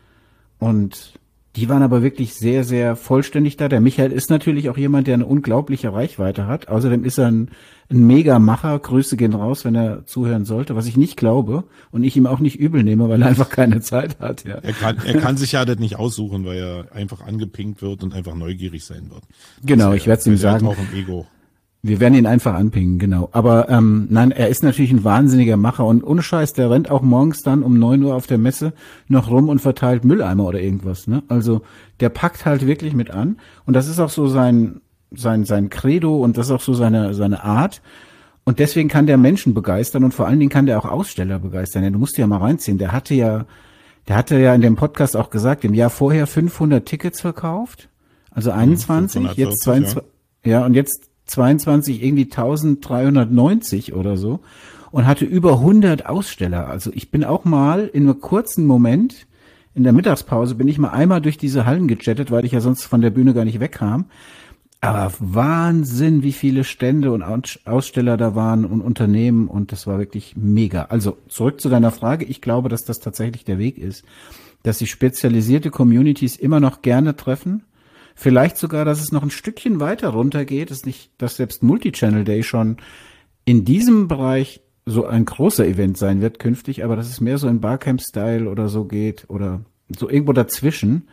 Und die waren aber wirklich sehr, sehr vollständig da. Der Michael ist natürlich auch jemand, der eine unglaubliche Reichweite hat. Außerdem ist er ein, ein Mega-Macher. Grüße gehen raus, wenn er zuhören sollte, was ich nicht glaube und ich ihm auch nicht übel nehme, weil er einfach keine Zeit hat. Ja. Er kann, er kann sich ja das nicht aussuchen, weil er einfach angepinkt wird und einfach neugierig sein wird. Genau, er, ich werde es ihm sagen. Auch ein Ego. Wir werden ihn einfach anpingen, genau. Aber ähm, nein, er ist natürlich ein wahnsinniger Macher und ohne Scheiß, der rennt auch morgens dann um neun Uhr auf der Messe noch rum und verteilt Mülleimer oder irgendwas. Ne? Also der packt halt wirklich mit an und das ist auch so sein sein sein Credo und das ist auch so seine seine Art. Und deswegen kann der Menschen begeistern und vor allen Dingen kann der auch Aussteller begeistern. Du musst ja mal reinziehen. Der hatte ja, der hatte ja in dem Podcast auch gesagt, im Jahr vorher fünfhundert Tickets verkauft, also einundzwanzig, jetzt zweiundzwanzig, ja. ja und jetzt zweiundzwanzig irgendwie eintausenddreihundertneunzig oder so und hatte über hundert Aussteller. Also ich bin auch mal in einem kurzen Moment, in der Mittagspause, bin ich mal einmal durch diese Hallen gechattet, weil ich ja sonst von der Bühne gar nicht wegkam. Aber Wahnsinn, wie viele Stände und Aussteller da waren und Unternehmen und das war wirklich mega. Also zurück zu deiner Frage. Ich glaube, dass das tatsächlich der Weg ist, dass sich spezialisierte Communities immer noch gerne treffen. Vielleicht sogar, dass es noch ein Stückchen weiter runtergeht, dass nicht, dass selbst Multi-Channel Day schon in diesem Bereich so ein großer Event sein wird künftig, aber dass es mehr so in Barcamp-Style oder so geht oder so irgendwo dazwischen.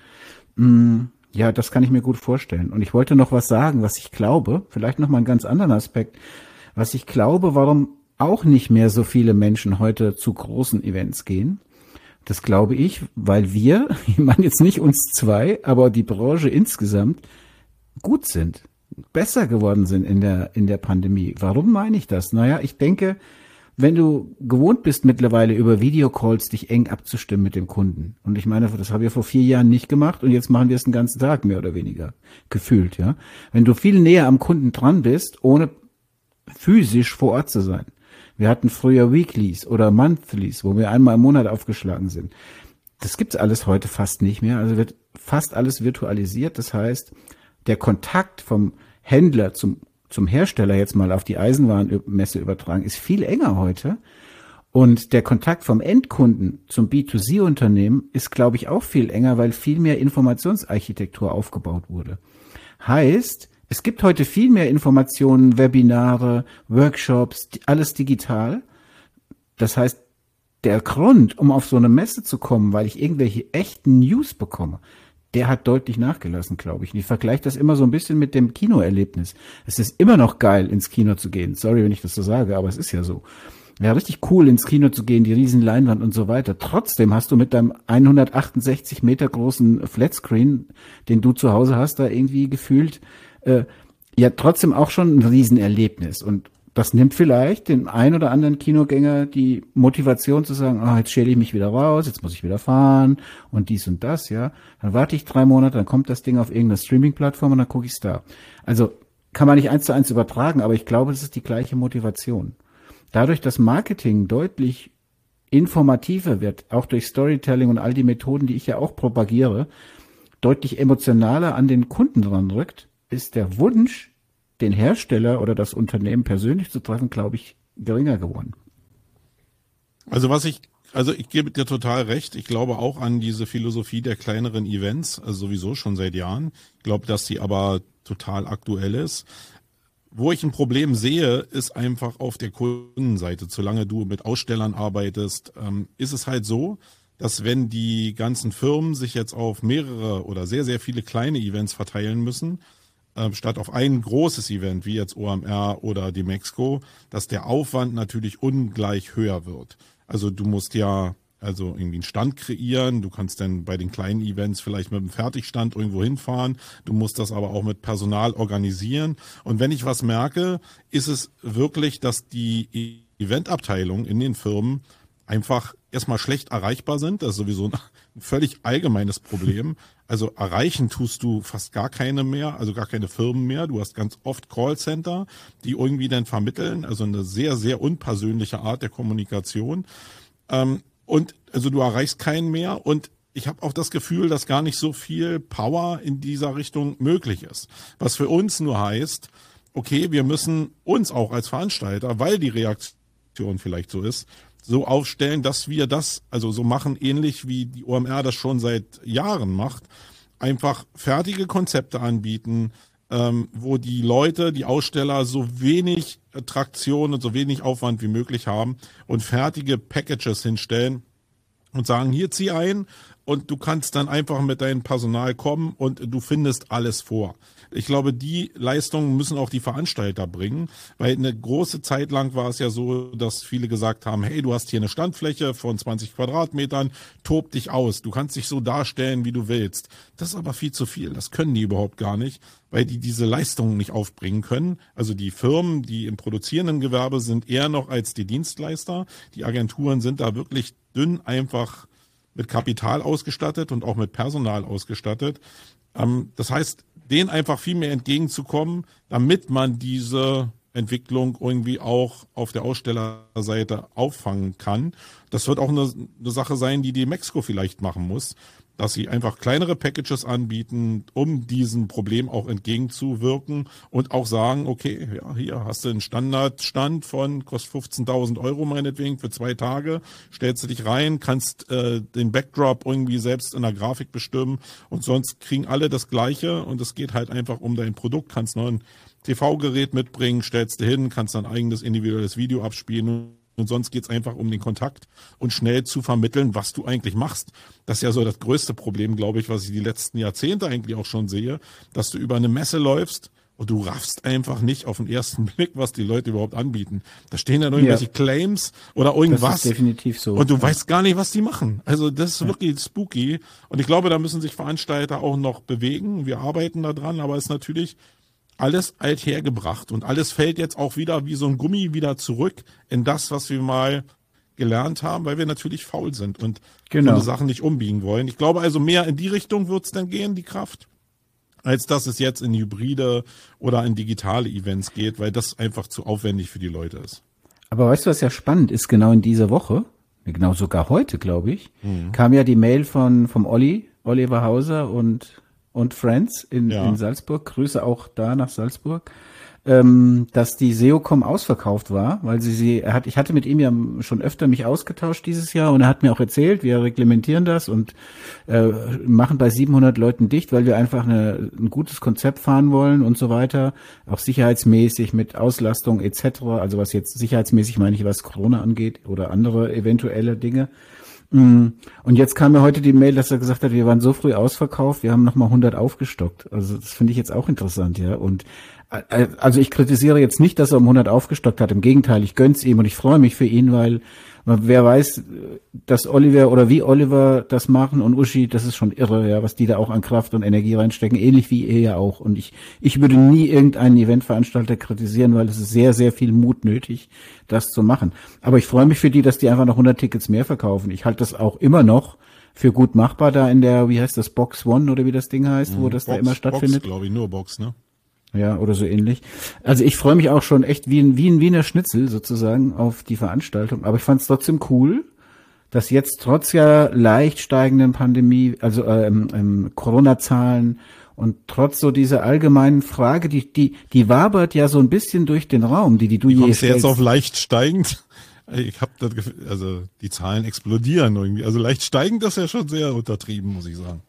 Ja, das kann ich mir gut vorstellen. Und ich wollte noch was sagen, was ich glaube, vielleicht noch mal einen ganz anderen Aspekt, was ich glaube, warum auch nicht mehr so viele Menschen heute zu großen Events gehen. Das glaube ich, weil wir, ich meine jetzt nicht uns zwei, aber die Branche insgesamt gut sind, besser geworden sind in der, in der Pandemie. Warum meine ich das? Naja, ich denke, wenn du gewohnt bist mittlerweile über Videocalls dich eng abzustimmen mit dem Kunden. Und ich meine, das haben wir vor vier Jahren nicht gemacht und jetzt machen wir es den ganzen Tag mehr oder weniger gefühlt, ja. Wenn du viel näher am Kunden dran bist, ohne physisch vor Ort zu sein. Wir hatten früher Weeklies oder Monthlies, wo wir einmal im Monat aufgeschlagen sind. Das gibt's alles heute fast nicht mehr. Also wird fast alles virtualisiert. Das heißt, der Kontakt vom Händler zum zum Hersteller jetzt mal auf die Eisenwarenmesse übertragen, ist viel enger heute. Und der Kontakt vom Endkunden zum B zwei C Unternehmen ist, glaube ich, auch viel enger, weil viel mehr Informationsarchitektur aufgebaut wurde. Heißt, es gibt heute viel mehr Informationen, Webinare, Workshops, alles digital. Das heißt, der Grund, um auf so eine Messe zu kommen, weil ich irgendwelche echten News bekomme, der hat deutlich nachgelassen, glaube ich. Und ich vergleiche das immer so ein bisschen mit dem Kinoerlebnis. Es ist immer noch geil, ins Kino zu gehen. Sorry, wenn ich das so sage, aber es ist ja so. Ja, richtig cool, ins Kino zu gehen, die riesen Leinwand und so weiter. Trotzdem hast du mit deinem hundertachtundsechzig Meter großen Flatscreen, den du zu Hause hast, da irgendwie gefühlt, äh, ja trotzdem auch schon ein Riesenerlebnis. Und das nimmt vielleicht dem ein oder anderen Kinogänger die Motivation zu sagen, ah, jetzt schäle ich mich wieder raus, jetzt muss ich wieder fahren und dies und das, ja. Dann warte ich drei Monate, dann kommt das Ding auf irgendeiner Streaming-Plattform und dann gucke ich es da. Also kann man nicht eins zu eins übertragen, aber ich glaube, es ist die gleiche Motivation. Dadurch, dass Marketing deutlich informativer wird, auch durch Storytelling und all die Methoden, die ich ja auch propagiere, deutlich emotionaler an den Kunden dran rückt, ist der Wunsch, den Hersteller oder das Unternehmen persönlich zu treffen, glaube ich, geringer geworden. Also was ich, also ich gebe dir total recht. Ich glaube auch an diese Philosophie der kleineren Events, also sowieso schon seit Jahren. Ich glaube, dass sie aber total aktuell ist. Wo ich ein Problem sehe, ist einfach auf der Kundenseite. Solange du mit Ausstellern arbeitest, ähm, ist es halt so, dass wenn die ganzen Firmen sich jetzt auf mehrere oder sehr, sehr viele kleine Events verteilen müssen, statt auf ein großes Event, wie jetzt O M R oder die Mexco, dass der Aufwand natürlich ungleich höher wird. Also du musst ja also irgendwie einen Stand kreieren, du kannst dann bei den kleinen Events vielleicht mit einem Fertigstand irgendwo hinfahren, du musst das aber auch mit Personal organisieren. Und wenn ich was merke, ist es wirklich, dass die Eventabteilungen in den Firmen einfach erstmal schlecht erreichbar sind. Das ist sowieso ein völlig allgemeines Problem. Also erreichen tust du fast gar keine mehr, also gar keine Firmen mehr. Du hast ganz oft Callcenter, die irgendwie dann vermitteln, also eine sehr, sehr unpersönliche Art der Kommunikation. Ähm, und also du erreichst keinen mehr und ich habe auch das Gefühl, dass gar nicht so viel Power in dieser Richtung möglich ist. Was für uns nur heißt, okay, wir müssen uns auch als Veranstalter, weil die Reaktion vielleicht so ist, so aufstellen, dass wir das, also so machen, ähnlich wie die O M R das schon seit Jahren macht, einfach fertige Konzepte anbieten, ähm, wo die Leute, die Aussteller so wenig Traktion und so wenig Aufwand wie möglich haben und fertige Packages hinstellen und sagen, hier zieh ein und du kannst dann einfach mit deinem Personal kommen und du findest alles vor. Ich glaube, die Leistungen müssen auch die Veranstalter bringen, weil eine große Zeit lang war es ja so, dass viele gesagt haben, hey, du hast hier eine Standfläche von zwanzig Quadratmetern, tob dich aus, du kannst dich so darstellen, wie du willst. Das ist aber viel zu viel, das können die überhaupt gar nicht, weil die diese Leistungen nicht aufbringen können. Also die Firmen, die im produzierenden Gewerbe sind eher noch als die Dienstleister. Die Agenturen sind da wirklich dünn einfach mit Kapital ausgestattet und auch mit Personal ausgestattet. Ähm, das heißt, denen einfach viel mehr entgegenzukommen, damit man diese Entwicklung irgendwie auch auf der Ausstellerseite auffangen kann. Das wird auch eine, eine Sache sein, die die Mexco vielleicht machen muss, dass sie einfach kleinere Packages anbieten, um diesem Problem auch entgegenzuwirken und auch sagen, okay, ja, hier hast du einen Standardstand von, kostet fünfzehntausend Euro meinetwegen für zwei Tage, stellst du dich rein, kannst äh, den Backdrop irgendwie selbst in der Grafik bestimmen und sonst kriegen alle das Gleiche und es geht halt einfach um dein Produkt, kannst noch ein T V-Gerät mitbringen, stellst du hin, kannst dein eigenes individuelles Video abspielen und sonst geht's einfach um den Kontakt und schnell zu vermitteln, was du eigentlich machst. Das ist ja so das größte Problem, glaube ich, was ich die letzten Jahrzehnte eigentlich auch schon sehe, dass du über eine Messe läufst und du raffst einfach nicht auf den ersten Blick, was die Leute überhaupt anbieten. Da stehen dann irgendwelche ja. Claims oder irgendwas. Das ist definitiv so. Und du ja. weißt gar nicht, was die machen. Also das ist ja. wirklich spooky. Und ich glaube, da müssen sich Veranstalter auch noch bewegen. Wir arbeiten da dran, aber es ist natürlich alles althergebracht. Und alles fällt jetzt auch wieder wie so ein Gummi wieder zurück in das, was wir mal gelernt haben, weil wir natürlich faul sind und genau. so Sachen nicht umbiegen wollen. Ich glaube also, mehr in die Richtung wird es dann gehen, die Kraft, als dass es jetzt in hybride oder in digitale Events geht, weil das einfach zu aufwendig für die Leute ist. Aber weißt du, was ja spannend ist, genau in dieser Woche, genau sogar heute, glaube ich, mhm. kam ja die Mail von vom Olli, Oliver Hauser und und Friends in, ja. in Salzburg, Grüße auch da nach Salzburg, ähm, dass die SEOCom ausverkauft war, weil sie sie, er hat, ich hatte mit ihm ja schon öfter mich ausgetauscht dieses Jahr und er hat mir auch erzählt, wir reglementieren das und äh, machen bei siebenhundert Leuten dicht, weil wir einfach eine, ein gutes Konzept fahren wollen und so weiter, auch sicherheitsmäßig mit Auslastung et cetera. Also was jetzt sicherheitsmäßig meine ich, was Corona angeht oder andere eventuelle Dinge. Und jetzt kam mir heute die Mail, dass er gesagt hat, wir waren so früh ausverkauft, wir haben nochmal hundert aufgestockt. Also das finde ich jetzt auch interessant, ja. Und also ich kritisiere jetzt nicht, dass er um hundert aufgestockt hat. Im Gegenteil, ich gönn's ihm und ich freue mich für ihn, weil wer weiß, dass Oliver oder wie Oliver das machen und Uschi, das ist schon irre, ja, was die da auch an Kraft und Energie reinstecken, ähnlich wie er ja auch. Und ich ich würde nie irgendeinen Eventveranstalter kritisieren, weil es ist sehr, sehr viel Mut nötig, das zu machen. Aber ich freue mich für die, dass die einfach noch hundert Tickets mehr verkaufen. Ich halte das auch immer noch für gut machbar da in der, wie heißt das, Box One oder wie das Ding heißt, wo das Box, da immer stattfindet. Box, glaube ich, nur Box, ne? Ja, oder so ähnlich. Also ich freue mich auch schon echt wie ein, wie ein Wiener Schnitzel sozusagen auf die Veranstaltung. Aber ich fand es trotzdem cool, dass jetzt trotz ja leicht steigenden Pandemie, also ähm, ähm, Corona-Zahlen und trotz so dieser allgemeinen Frage, die die die wabert ja so ein bisschen durch den Raum, die die du je stellst. Jetzt auf leicht steigend. Ich habe das Gefühl, also die Zahlen explodieren irgendwie. Also leicht steigend ist ja schon sehr untertrieben, muss ich sagen.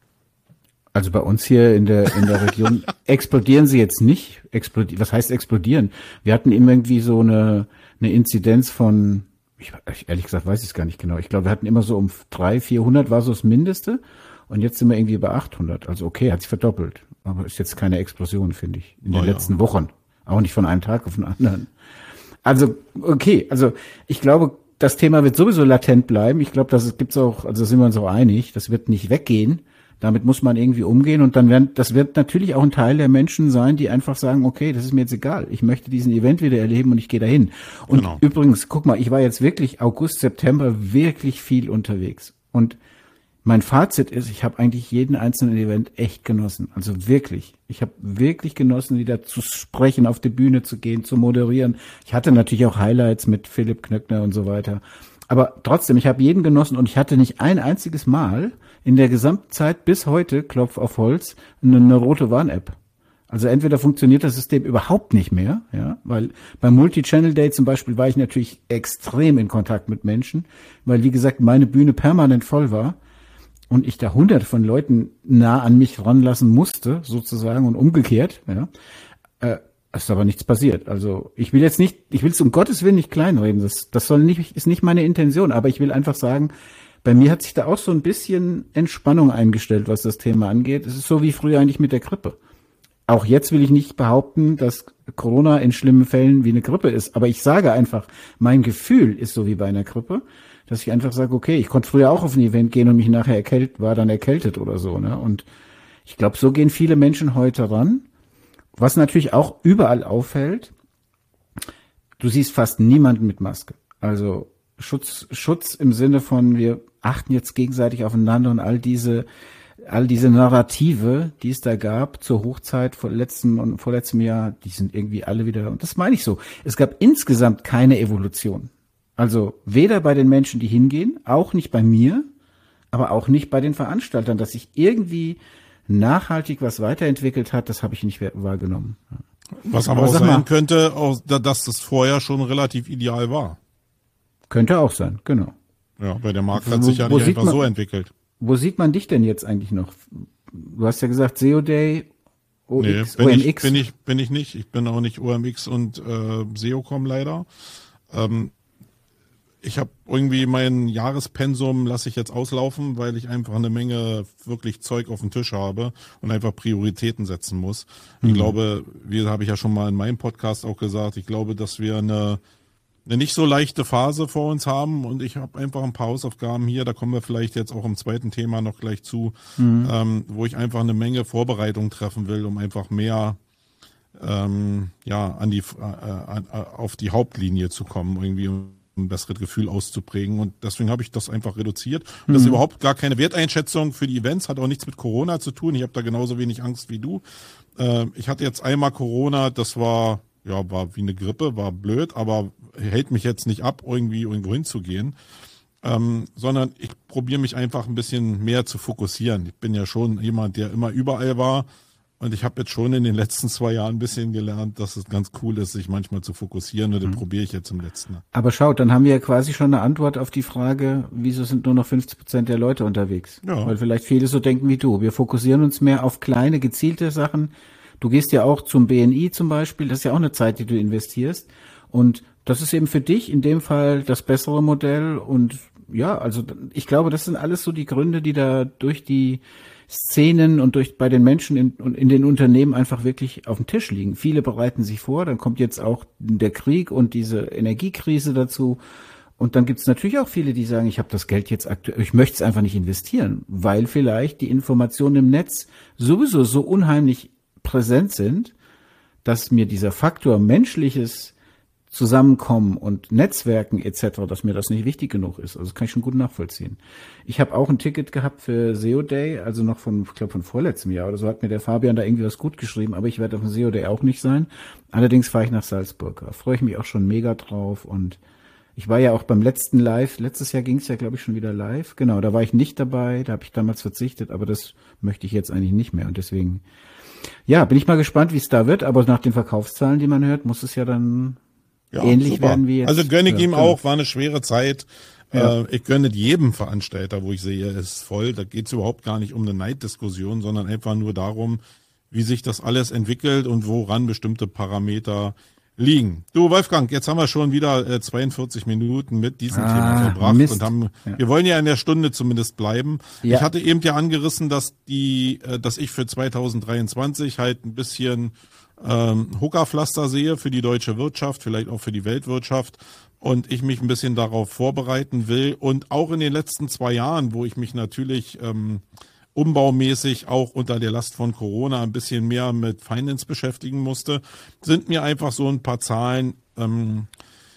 Also bei uns hier in der in der Region explodieren sie jetzt nicht. Explodi- Was heißt explodieren? Wir hatten immer irgendwie so eine eine Inzidenz von, ich, ehrlich gesagt weiß ich es gar nicht genau. Ich glaube, wir hatten immer so um dreihundert, vierhundert war so das Mindeste und jetzt sind wir irgendwie bei achthundert. Also okay, hat sich verdoppelt. Aber ist jetzt keine Explosion, finde ich, in den oh, letzten ja. Wochen. Auch nicht von einem Tag auf den anderen. Also okay, also ich glaube, das Thema wird sowieso latent bleiben. Ich glaube, das gibt's auch, also sind wir uns auch einig, das wird nicht weggehen. Damit muss man irgendwie umgehen und dann werden, das wird natürlich auch ein Teil der Menschen sein, die einfach sagen, okay, das ist mir jetzt egal, ich möchte diesen Event wieder erleben und ich gehe dahin. Und genau. Übrigens, guck mal, ich war jetzt wirklich August, September wirklich viel unterwegs und mein Fazit ist, ich habe eigentlich jeden einzelnen Event echt genossen, also wirklich. Ich habe wirklich genossen, wieder zu sprechen, auf die Bühne zu gehen, zu moderieren. Ich hatte natürlich auch Highlights mit Philipp Knöckner und so weiter. Aber trotzdem, ich habe jeden genossen und ich hatte nicht ein einziges Mal in der Gesamtzeit bis heute, Klopf auf Holz, eine, eine rote Warn-App. Also entweder funktioniert das System überhaupt nicht mehr, ja, weil beim Multi-Channel-Day zum Beispiel war ich natürlich extrem in Kontakt mit Menschen, weil wie gesagt meine Bühne permanent voll war und ich da hunderte von Leuten nah an mich ranlassen musste, sozusagen, und umgekehrt, ja. Äh, Es ist aber nichts passiert. Also ich will jetzt nicht, ich will es um Gottes Willen nicht kleinreden. Das, das soll nicht, ist nicht meine Intention. Aber ich will einfach sagen, bei mir hat sich da auch so ein bisschen Entspannung eingestellt, was das Thema angeht. Es ist so wie früher eigentlich mit der Grippe. Auch jetzt will ich nicht behaupten, dass Corona in schlimmen Fällen wie eine Grippe ist. Aber ich sage einfach, mein Gefühl ist so wie bei einer Grippe, dass ich einfach sage, okay, ich konnte früher auch auf ein Event gehen und mich nachher erkältet, war dann erkältet oder so, ne? Und ich glaube, so gehen viele Menschen heute ran. Was natürlich auch überall auffällt, du siehst fast niemanden mit Maske. Also Schutz, Schutz im Sinne von, wir achten jetzt gegenseitig aufeinander und all diese, all diese Narrative, die es da gab zur Hochzeit vor letztem und vorletztem Jahr, die sind irgendwie alle wieder, und das meine ich so. Es gab insgesamt keine Evolution. Also weder bei den Menschen, die hingehen, auch nicht bei mir, aber auch nicht bei den Veranstaltern, dass sich irgendwie nachhaltig was weiterentwickelt hat, das habe ich nicht wahrgenommen. Was aber, aber auch sein mal, könnte, auch, dass das vorher schon relativ ideal war. Könnte auch sein, genau. Ja, weil der Markt hat sich ja nicht einfach man, so entwickelt. Wo sieht man dich denn jetzt eigentlich noch? Du hast ja gesagt, S E O Day, O X, nee, bin O M X. Ich, bin ich, bin ich nicht. Ich bin auch nicht O M X und äh, SEOCom leider. Ähm, ich habe irgendwie mein Jahrespensum lasse ich jetzt auslaufen, weil ich einfach eine Menge wirklich Zeug auf dem Tisch habe und einfach Prioritäten setzen muss. Ich mhm. glaube, wie habe ich ja schon mal in meinem Podcast auch gesagt, ich glaube, dass wir eine, eine nicht so leichte Phase vor uns haben und ich habe einfach ein paar Hausaufgaben hier, da kommen wir vielleicht jetzt auch im zweiten Thema noch gleich zu, mhm. ähm, wo ich einfach eine Menge Vorbereitung treffen will, um einfach mehr ähm, ja an die äh, auf die Hauptlinie zu kommen, irgendwie ein besseres Gefühl auszuprägen und deswegen habe ich das einfach reduziert. Und mhm. das ist überhaupt gar keine Werteinschätzung für die Events, hat auch nichts mit Corona zu tun. Ich habe da genauso wenig Angst wie du. Äh, ich hatte jetzt einmal Corona, das war ja war wie eine Grippe, war blöd, aber hält mich jetzt nicht ab, irgendwie irgendwo hinzugehen, ähm, sondern ich probiere mich einfach ein bisschen mehr zu fokussieren. Ich bin ja schon jemand, der immer überall war. Und ich habe jetzt schon in den letzten zwei Jahren ein bisschen gelernt, dass es ganz cool ist, sich manchmal zu fokussieren. Und das mhm. probiere ich jetzt im letzten Jahr. Aber schaut, dann haben wir ja quasi schon eine Antwort auf die Frage, wieso sind nur noch fünfzig Prozent der Leute unterwegs? Ja. Weil vielleicht viele so denken wie du. Wir fokussieren uns mehr auf kleine, gezielte Sachen. Du gehst ja auch zum B N I zum Beispiel. Das ist ja auch eine Zeit, die du investierst. Und das ist eben für dich in dem Fall das bessere Modell. Und ja, also ich glaube, das sind alles so die Gründe, die da durch die Szenen und durch bei den Menschen in, in den Unternehmen einfach wirklich auf dem Tisch liegen. Viele bereiten sich vor, dann kommt jetzt auch der Krieg und diese Energiekrise dazu. Und dann gibt es natürlich auch viele, die sagen, ich habe das Geld jetzt aktuell, ich möchte es einfach nicht investieren, weil vielleicht die Informationen im Netz sowieso so unheimlich präsent sind, dass mir dieser Faktor menschliches Zusammenkommen und Netzwerken et cetera, dass mir das nicht wichtig genug ist. Also das kann ich schon gut nachvollziehen. Ich habe auch ein Ticket gehabt für S E O Day, also noch von, ich glaube von vorletztem Jahr oder so, hat mir der Fabian da irgendwie was gut geschrieben, aber ich werde auf dem S E O Day auch nicht sein. Allerdings fahre ich nach Salzburg. Da freue ich mich auch schon mega drauf und ich war ja auch beim letzten Live, letztes Jahr ging es ja glaube ich schon wieder live, genau, da war ich nicht dabei, da habe ich damals verzichtet, aber das möchte ich jetzt eigentlich nicht mehr und deswegen, ja, bin ich mal gespannt, wie es da wird, aber nach den Verkaufszahlen, die man hört, muss es ja dann ja, ähnlich super. werden wie jetzt. Also gönne ich ja, ihm genau. auch, war eine schwere Zeit. Ja. Äh, ich gönne jedem Veranstalter, wo ich sehe, es ist voll. Da geht es überhaupt gar nicht um eine Neiddiskussion, sondern einfach nur darum, wie sich das alles entwickelt und woran bestimmte Parameter liegen. Du Wolfgang, jetzt haben wir schon wieder äh, zweiundvierzig Minuten mit diesem ah, Thema verbracht Mist. und haben, ja. wir wollen ja in der Stunde zumindest bleiben. Ja. Ich hatte eben ja angerissen, dass die, äh, dass ich für zweitausenddreiundzwanzig halt ein bisschen ähm, Huckerpflaster sehe für die deutsche Wirtschaft, vielleicht auch für die Weltwirtschaft und ich mich ein bisschen darauf vorbereiten will und auch in den letzten zwei Jahren, wo ich mich natürlich ähm, umbaumäßig auch unter der Last von Corona ein bisschen mehr mit Finance beschäftigen musste, sind mir einfach so ein paar Zahlen, ähm,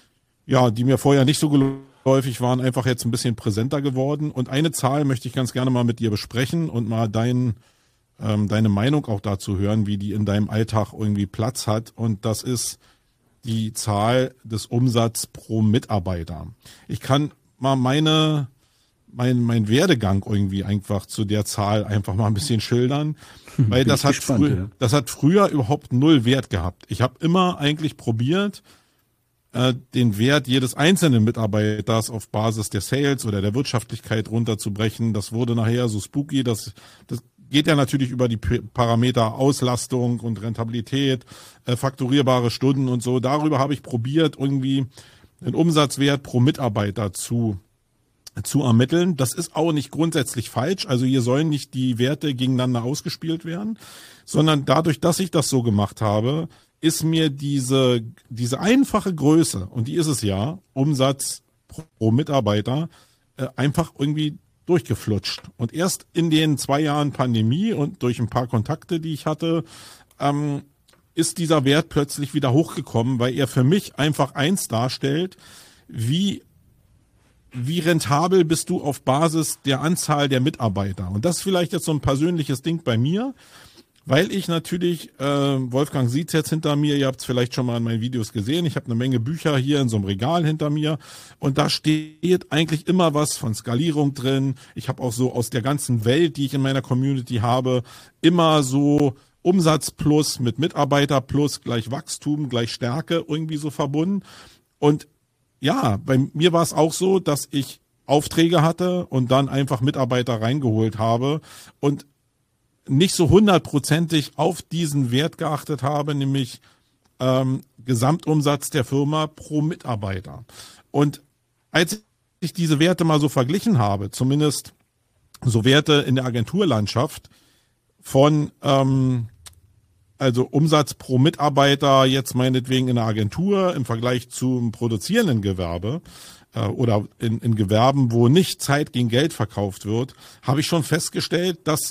ja, die mir vorher nicht so geläufig waren, einfach jetzt ein bisschen präsenter geworden. Und eine Zahl möchte ich ganz gerne mal mit dir besprechen und mal dein, ähm, deine Meinung auch dazu hören, wie die in deinem Alltag irgendwie Platz hat. Und das ist die Zahl des Umsatzes pro Mitarbeiter. Ich kann mal meine mein mein Werdegang irgendwie einfach zu der Zahl einfach mal ein bisschen schildern, weil das hat gespannt, frü- ja. das hat früher überhaupt null Wert gehabt. Ich habe immer eigentlich probiert, äh, den Wert jedes einzelnen Mitarbeiters auf Basis der Sales oder der Wirtschaftlichkeit runterzubrechen. Das wurde nachher so spooky, das das geht ja natürlich über die P- Parameter Auslastung und Rentabilität, äh, fakturierbare Stunden und so. Darüber habe ich probiert, irgendwie den Umsatzwert pro Mitarbeiter zu zu ermitteln. Das ist auch nicht grundsätzlich falsch. Also hier sollen nicht die Werte gegeneinander ausgespielt werden, sondern dadurch, dass ich das so gemacht habe, ist mir diese, diese einfache Größe, und die ist es ja, Umsatz pro Mitarbeiter, äh, einfach irgendwie durchgeflutscht. Und erst in den zwei Jahren Pandemie und durch ein paar Kontakte, die ich hatte, ähm, ist dieser Wert plötzlich wieder hochgekommen, weil er für mich einfach eins darstellt, wie Wie rentabel bist du auf Basis der Anzahl der Mitarbeiter? Und das ist vielleicht jetzt so ein persönliches Ding bei mir, weil ich natürlich, äh, Wolfgang sieht's jetzt hinter mir, ihr habt es vielleicht schon mal in meinen Videos gesehen, ich habe eine Menge Bücher hier in so einem Regal hinter mir und da steht eigentlich immer was von Skalierung drin. Ich habe auch so aus der ganzen Welt, die ich in meiner Community habe, immer so Umsatz plus mit Mitarbeiter plus gleich Wachstum, gleich Stärke irgendwie so verbunden. Und ja, bei mir war es auch so, dass ich Aufträge hatte und dann einfach Mitarbeiter reingeholt habe und nicht so hundertprozentig auf diesen Wert geachtet habe, nämlich ähm, Gesamtumsatz der Firma pro Mitarbeiter. Und als ich diese Werte mal so verglichen habe, zumindest so Werte in der Agenturlandschaft von ähm, also Umsatz pro Mitarbeiter jetzt meinetwegen in der Agentur im Vergleich zum produzierenden Gewerbe äh, oder in, in Gewerben, wo nicht Zeit gegen Geld verkauft wird, habe ich schon festgestellt, dass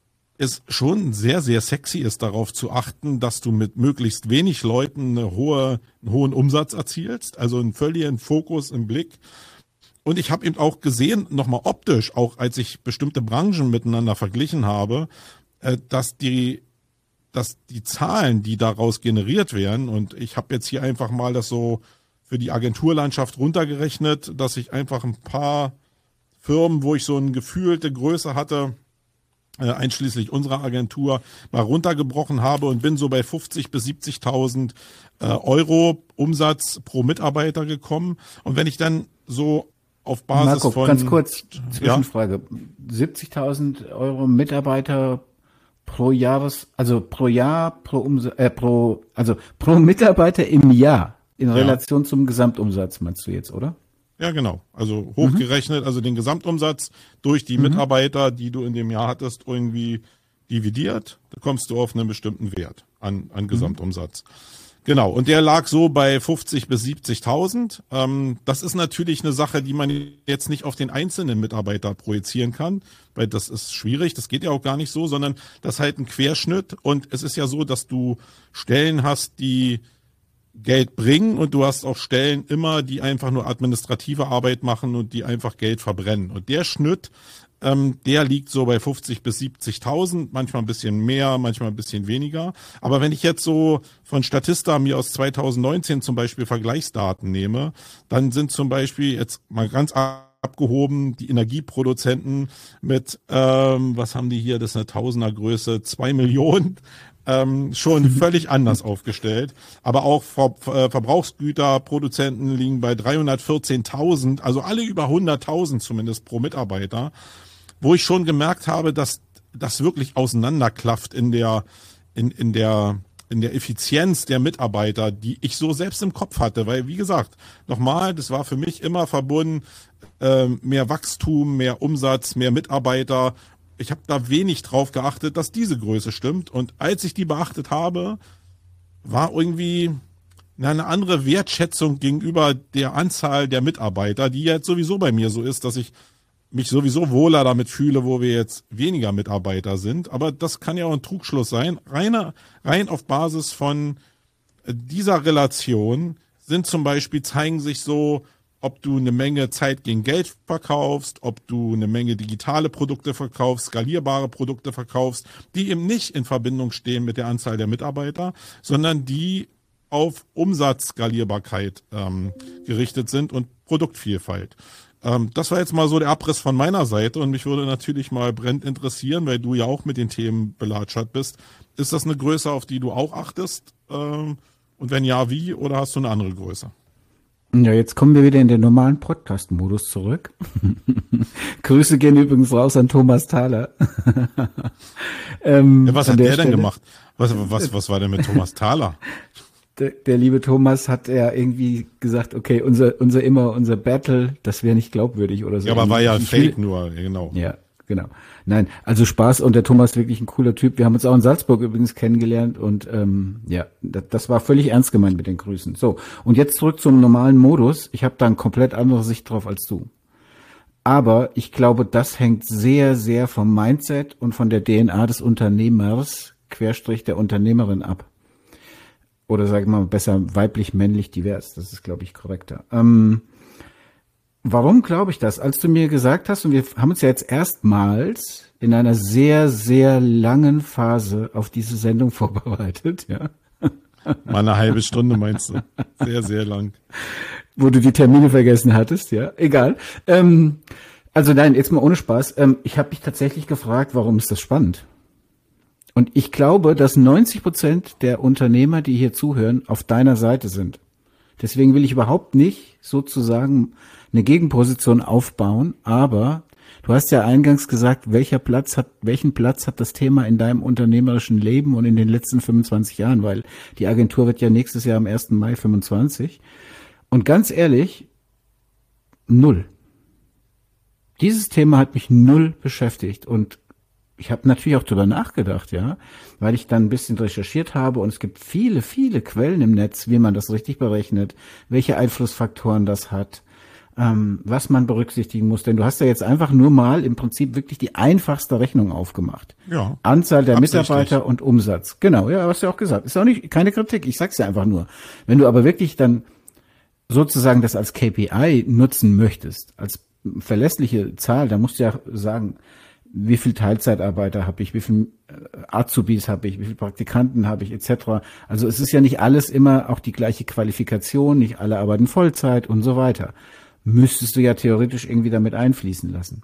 es schon sehr, sehr sexy ist, darauf zu achten, dass du mit möglichst wenig Leuten eine hohe, einen hohen Umsatz erzielst, also einen völligen Fokus im Blick. Und ich habe eben auch gesehen, nochmal optisch, auch als ich bestimmte Branchen miteinander verglichen habe, äh, dass die dass die Zahlen, die daraus generiert werden, und ich habe jetzt hier einfach mal das so für die Agenturlandschaft runtergerechnet, dass ich einfach ein paar Firmen, wo ich so eine gefühlte Größe hatte, äh, einschließlich unserer Agentur, mal runtergebrochen habe und bin so bei fünfzig bis siebzigtausend äh, Euro Umsatz pro Mitarbeiter gekommen. Und wenn ich dann so auf Basis Marco, von... ganz kurz, Zwischenfrage. Ja? siebzigtausend Euro Mitarbeiter pro Jahres, also pro Jahr, pro Umsatz, äh, pro, also pro Mitarbeiter im Jahr in Relation ja. zum Gesamtumsatz, meinst du jetzt, oder? Ja, genau. Also hochgerechnet, mhm. also den Gesamtumsatz durch die mhm. Mitarbeiter, die du in dem Jahr hattest, irgendwie dividiert, da kommst du auf einen bestimmten Wert an, an Gesamtumsatz. Mhm. Genau, und der lag so bei fünfzig bis siebzigtausend. Ähm, das ist natürlich eine Sache, die man jetzt nicht auf den einzelnen Mitarbeiter projizieren kann, weil das ist schwierig, das geht ja auch gar nicht so, sondern das ist halt ein Querschnitt. Und es ist ja so, dass du Stellen hast, die Geld bringen, und du hast auch Stellen immer, die einfach nur administrative Arbeit machen und die einfach Geld verbrennen. Und der Schnitt, ähm, der liegt so bei fünfzig bis siebzigtausend, manchmal ein bisschen mehr, manchmal ein bisschen weniger. Aber wenn ich jetzt so von Statista mir aus zweitausendneunzehn zum Beispiel Vergleichsdaten nehme, dann sind zum Beispiel jetzt mal ganz abgehoben die Energieproduzenten mit, ähm, was haben die hier, das ist eine Tausendergröße, zwei Millionen, ähm, schon völlig anders aufgestellt. Aber auch Ver Ver Verbrauchsgüterproduzenten liegen bei dreihundertvierzehntausend, also alle über hunderttausend zumindest pro Mitarbeiter, wo ich schon gemerkt habe, dass das wirklich auseinanderklafft in der, in, in der, in der Effizienz der Mitarbeiter, die ich so selbst im Kopf hatte. Weil, wie gesagt, nochmal, das war für mich immer verbunden, äh, mehr Wachstum, mehr Umsatz, mehr Mitarbeiter. Ich habe da wenig drauf geachtet, dass diese Größe stimmt. Und als ich die beachtet habe, war irgendwie eine andere Wertschätzung gegenüber der Anzahl der Mitarbeiter, die jetzt sowieso bei mir so ist, dass ich mich sowieso wohler damit fühle, wo wir jetzt weniger Mitarbeiter sind. Aber das kann ja auch ein Trugschluss sein. Reine, rein auf Basis von dieser Relation sind zum Beispiel, zeigen sich so, ob du eine Menge Zeit gegen Geld verkaufst, ob du eine Menge digitale Produkte verkaufst, skalierbare Produkte verkaufst, die eben nicht in Verbindung stehen mit der Anzahl der Mitarbeiter, sondern die auf Umsatzskalierbarkeit ähm, gerichtet sind und Produktvielfalt. Ähm, das war jetzt mal so der Abriss von meiner Seite, und mich würde natürlich mal brennend interessieren, weil du ja auch mit den Themen belatschert bist. Ist das eine Größe, auf die du auch achtest? Ähm, und wenn ja, wie? Oder hast du eine andere Größe? Ja, jetzt kommen wir wieder in den normalen Podcast-Modus zurück. Grüße gehen übrigens raus an Thomas Thaler. ähm, ja, was hat der, der denn gemacht? Was, was, was war denn mit Thomas Thaler? Der, der liebe Thomas hat ja irgendwie gesagt, okay, unser, unser immer, unser Battle, das wäre nicht glaubwürdig oder so. Ja, aber war ja Fake nur, genau. Ja, genau. Nein, also Spaß, und der Thomas ist wirklich ein cooler Typ. Wir haben uns auch in Salzburg übrigens kennengelernt, und ähm, ja, das, das war völlig ernst gemeint mit den Grüßen. So, und jetzt zurück zum normalen Modus. Ich habe da eine komplett andere Sicht drauf als du. Aber ich glaube, das hängt sehr, sehr vom Mindset und von der D N A des Unternehmers, Querstrich der Unternehmerin ab. Oder sag ich mal besser weiblich, männlich, divers. Das ist, glaube ich, korrekter. Ähm, warum glaube ich das? Als du mir gesagt hast, und wir haben uns ja jetzt erstmals in einer sehr, sehr langen Phase auf diese Sendung vorbereitet, ja. Mal eine halbe Stunde meinst du? Sehr, sehr lang. Wo du die Termine vergessen hattest, ja. Egal. Ähm, also nein, jetzt mal ohne Spaß. Ähm, ich habe mich tatsächlich gefragt, warum ist das spannend? Und ich glaube, dass neunzig Prozent der Unternehmer, die hier zuhören, auf deiner Seite sind. Deswegen will ich überhaupt nicht sozusagen eine Gegenposition aufbauen, aber du hast ja eingangs gesagt, welcher Platz hat, welchen Platz hat das Thema in deinem unternehmerischen Leben und in den letzten fünfundzwanzig Jahren, weil die Agentur wird ja nächstes Jahr am ersten Mai fünfundzwanzig. Und ganz ehrlich, null. Dieses Thema hat mich null beschäftigt und ich habe natürlich auch drüber nachgedacht, ja, weil ich dann ein bisschen recherchiert habe und es gibt viele, viele Quellen im Netz, wie man das richtig berechnet, welche Einflussfaktoren das hat, ähm, was man berücksichtigen muss. Denn du hast ja jetzt einfach nur mal im Prinzip wirklich die einfachste Rechnung aufgemacht. Ja. Anzahl der absichtlich. Mitarbeiter und Umsatz. Genau, ja, hast du ja auch gesagt. Ist auch nicht keine Kritik, ich sag's ja einfach nur. Wenn du aber wirklich dann sozusagen das als K P I nutzen möchtest, als verlässliche Zahl, dann musst du ja sagen, wie viel Teilzeitarbeiter habe ich, wie viel Azubis habe ich, wie viele Praktikanten habe ich, et cetera. Also es ist ja nicht alles immer auch die gleiche Qualifikation, nicht alle arbeiten Vollzeit und so weiter. Müsstest du ja theoretisch irgendwie damit einfließen lassen.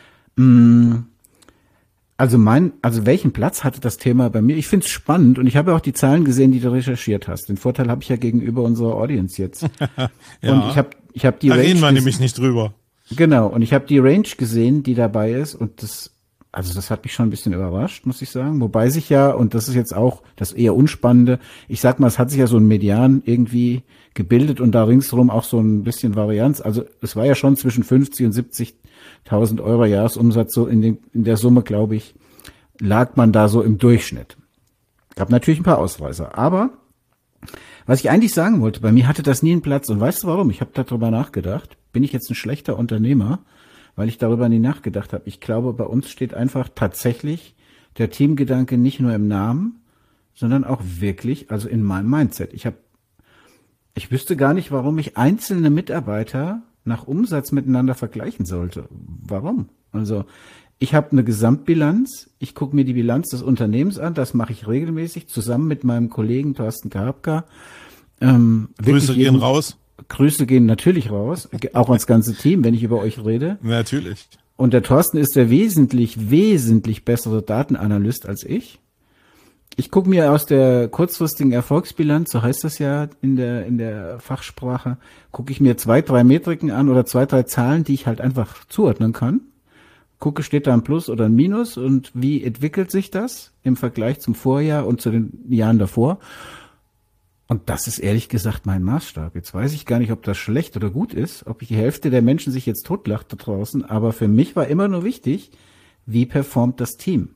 Also mein, also welchen Platz hatte das Thema bei mir? Ich finde es spannend und ich habe ja auch die Zahlen gesehen, die du recherchiert hast. Den Vorteil habe ich ja gegenüber unserer Audience jetzt. Ja. Und ich habe, ich habe die Da Range reden wir gesehen. nämlich nicht drüber. Genau, und ich habe die Range gesehen, die dabei ist und das, also das hat mich schon ein bisschen überrascht, muss ich sagen. Wobei sich ja, und das ist jetzt auch das eher Unspannende, ich sag mal, es hat sich ja so ein Median irgendwie gebildet und da ringsherum auch so ein bisschen Varianz. Also es war ja schon zwischen fünfzig und siebzigtausend Euro Jahresumsatz, so in, den, in der Summe, glaube ich, lag man da so im Durchschnitt. Gab natürlich ein paar Ausreißer, aber was ich eigentlich sagen wollte, bei mir hatte das nie einen Platz. Und weißt du warum? Ich habe darüber nachgedacht. Bin ich jetzt ein schlechter Unternehmer, weil ich darüber nie nachgedacht habe? Ich glaube, bei uns steht einfach tatsächlich der Teamgedanke nicht nur im Namen, sondern auch wirklich, also in meinem Mindset. Ich habe, ich wüsste gar nicht, warum ich einzelne Mitarbeiter nach Umsatz miteinander vergleichen sollte. Warum? Also ich habe eine Gesamtbilanz, ich gucke mir die Bilanz des Unternehmens an, das mache ich regelmäßig zusammen mit meinem Kollegen Thorsten Karpka. Ähm, Grüße gehen raus. Grüße gehen natürlich raus, auch ans ganze Team, wenn ich über euch rede. Natürlich. Und der Thorsten ist der wesentlich, wesentlich bessere Datenanalyst als ich. Ich gucke mir aus der kurzfristigen Erfolgsbilanz, so heißt das ja in der in der Fachsprache, gucke ich mir zwei, drei Metriken an oder zwei, drei Zahlen, die ich halt einfach zuordnen kann. Gucke, steht da ein Plus oder ein Minus und wie entwickelt sich das im Vergleich zum Vorjahr und zu den Jahren davor? Und das ist ehrlich gesagt mein Maßstab. Jetzt weiß ich gar nicht, ob das schlecht oder gut ist, ob die Hälfte der Menschen sich jetzt totlacht da draußen, aber für mich war immer nur wichtig, wie performt das Team?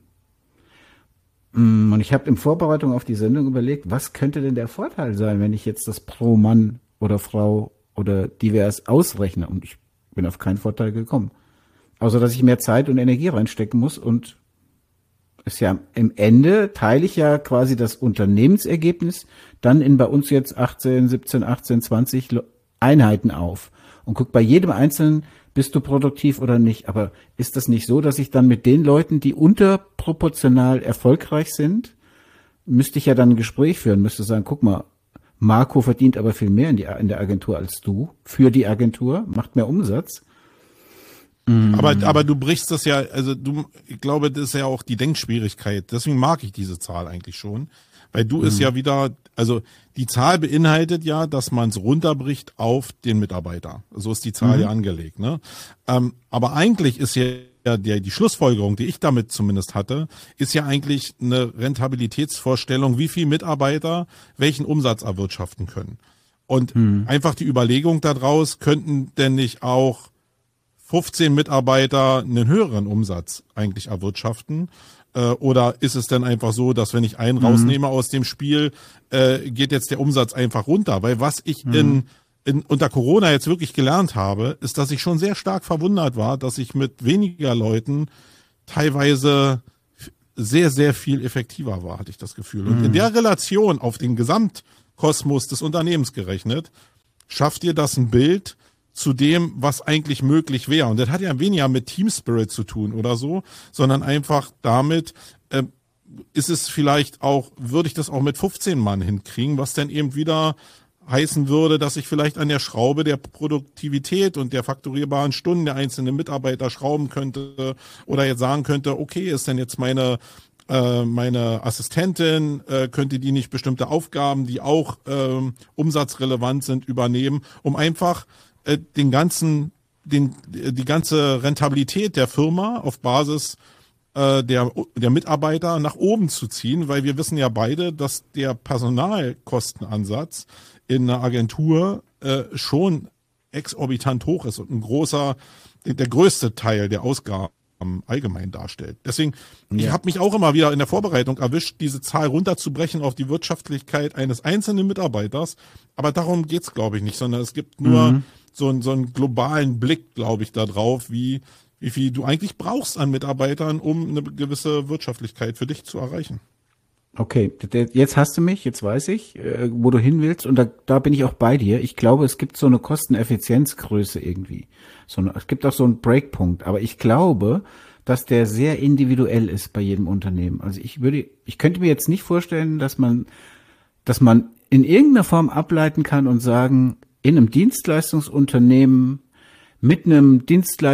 Und ich habe in Vorbereitung auf die Sendung überlegt, was könnte denn der Vorteil sein, wenn ich jetzt das pro Mann oder Frau oder divers ausrechne? Und ich bin auf keinen Vorteil gekommen. Außer, dass ich mehr Zeit und Energie reinstecken muss und ist ja im Ende teile ich ja quasi das Unternehmensergebnis dann in bei uns jetzt achtzehn, siebzehn, achtzehn, zwanzig Einheiten auf und guck bei jedem Einzelnen, bist du produktiv oder nicht. Aber ist das nicht so, dass ich dann mit den Leuten, die unterproportional erfolgreich sind, müsste ich ja dann ein Gespräch führen, müsste sagen, guck mal, Marco verdient aber viel mehr in, die, in der Agentur als du, für die Agentur, macht mehr Umsatz. Aber, aber du brichst das ja, also du, ich glaube, das ist ja auch die Denkschwierigkeit. Deswegen mag ich diese Zahl eigentlich schon. Weil du ist ja wieder, also die Zahl beinhaltet ja, dass man es runterbricht auf den Mitarbeiter. So ist die Zahl Mhm. ja angelegt, ne? Ähm, aber eigentlich ist ja der, die Schlussfolgerung, die ich damit zumindest hatte, ist ja eigentlich eine Rentabilitätsvorstellung, wie viel Mitarbeiter welchen Umsatz erwirtschaften können. Und einfach die Überlegung daraus, könnten denn nicht auch fünfzehn Mitarbeiter einen höheren Umsatz eigentlich erwirtschaften? Äh, oder ist es denn einfach so, dass wenn ich einen rausnehme aus dem Spiel, äh, geht jetzt der Umsatz einfach runter? Weil was ich in, in unter Corona jetzt wirklich gelernt habe, ist, dass ich schon sehr stark verwundert war, dass ich mit weniger Leuten teilweise sehr, sehr viel effektiver war, hatte ich das Gefühl. Und in der Relation auf den Gesamtkosmos des Unternehmens gerechnet, schafft ihr das ein Bild zu dem, was eigentlich möglich wäre. Und das hat ja weniger mit Team Spirit zu tun oder so, sondern einfach damit, äh, ist es vielleicht auch, würde ich das auch mit fünfzehn Mann hinkriegen, was dann eben wieder heißen würde, dass ich vielleicht an der Schraube der Produktivität und der fakturierbaren Stunden der einzelnen Mitarbeiter schrauben könnte oder jetzt sagen könnte, okay, ist denn jetzt meine äh, meine Assistentin, äh, könnte die nicht bestimmte Aufgaben, die auch ähm, umsatzrelevant sind, übernehmen, um einfach äh, den ganzen, den, die ganze Rentabilität der Firma auf Basis äh, der, der Mitarbeiter nach oben zu ziehen, weil wir wissen ja beide, dass der Personalkostenansatz in einer Agentur äh, schon exorbitant hoch ist und ein großer, der größte Teil der Ausgaben allgemein darstellt. Deswegen, ja. ich habe mich auch immer wieder in der Vorbereitung erwischt, diese Zahl runterzubrechen auf die Wirtschaftlichkeit eines einzelnen Mitarbeiters. Aber darum geht's, glaube ich, nicht, sondern es gibt nur mhm. so, einen, so einen globalen Blick, glaube ich, da drauf, wie, wie viel du eigentlich brauchst an Mitarbeitern, um eine gewisse Wirtschaftlichkeit für dich zu erreichen. Okay, jetzt hast du mich, jetzt weiß ich, wo du hin willst, und da, da bin ich auch bei dir. Ich glaube, es gibt so eine Kosteneffizienzgröße irgendwie. So eine, es gibt auch so einen Breakpunkt, aber ich glaube, dass der sehr individuell ist bei jedem Unternehmen. Also ich würde, ich könnte mir jetzt nicht vorstellen, dass man, dass man in irgendeiner Form ableiten kann und sagen, in einem Dienstleistungsunternehmen mit einem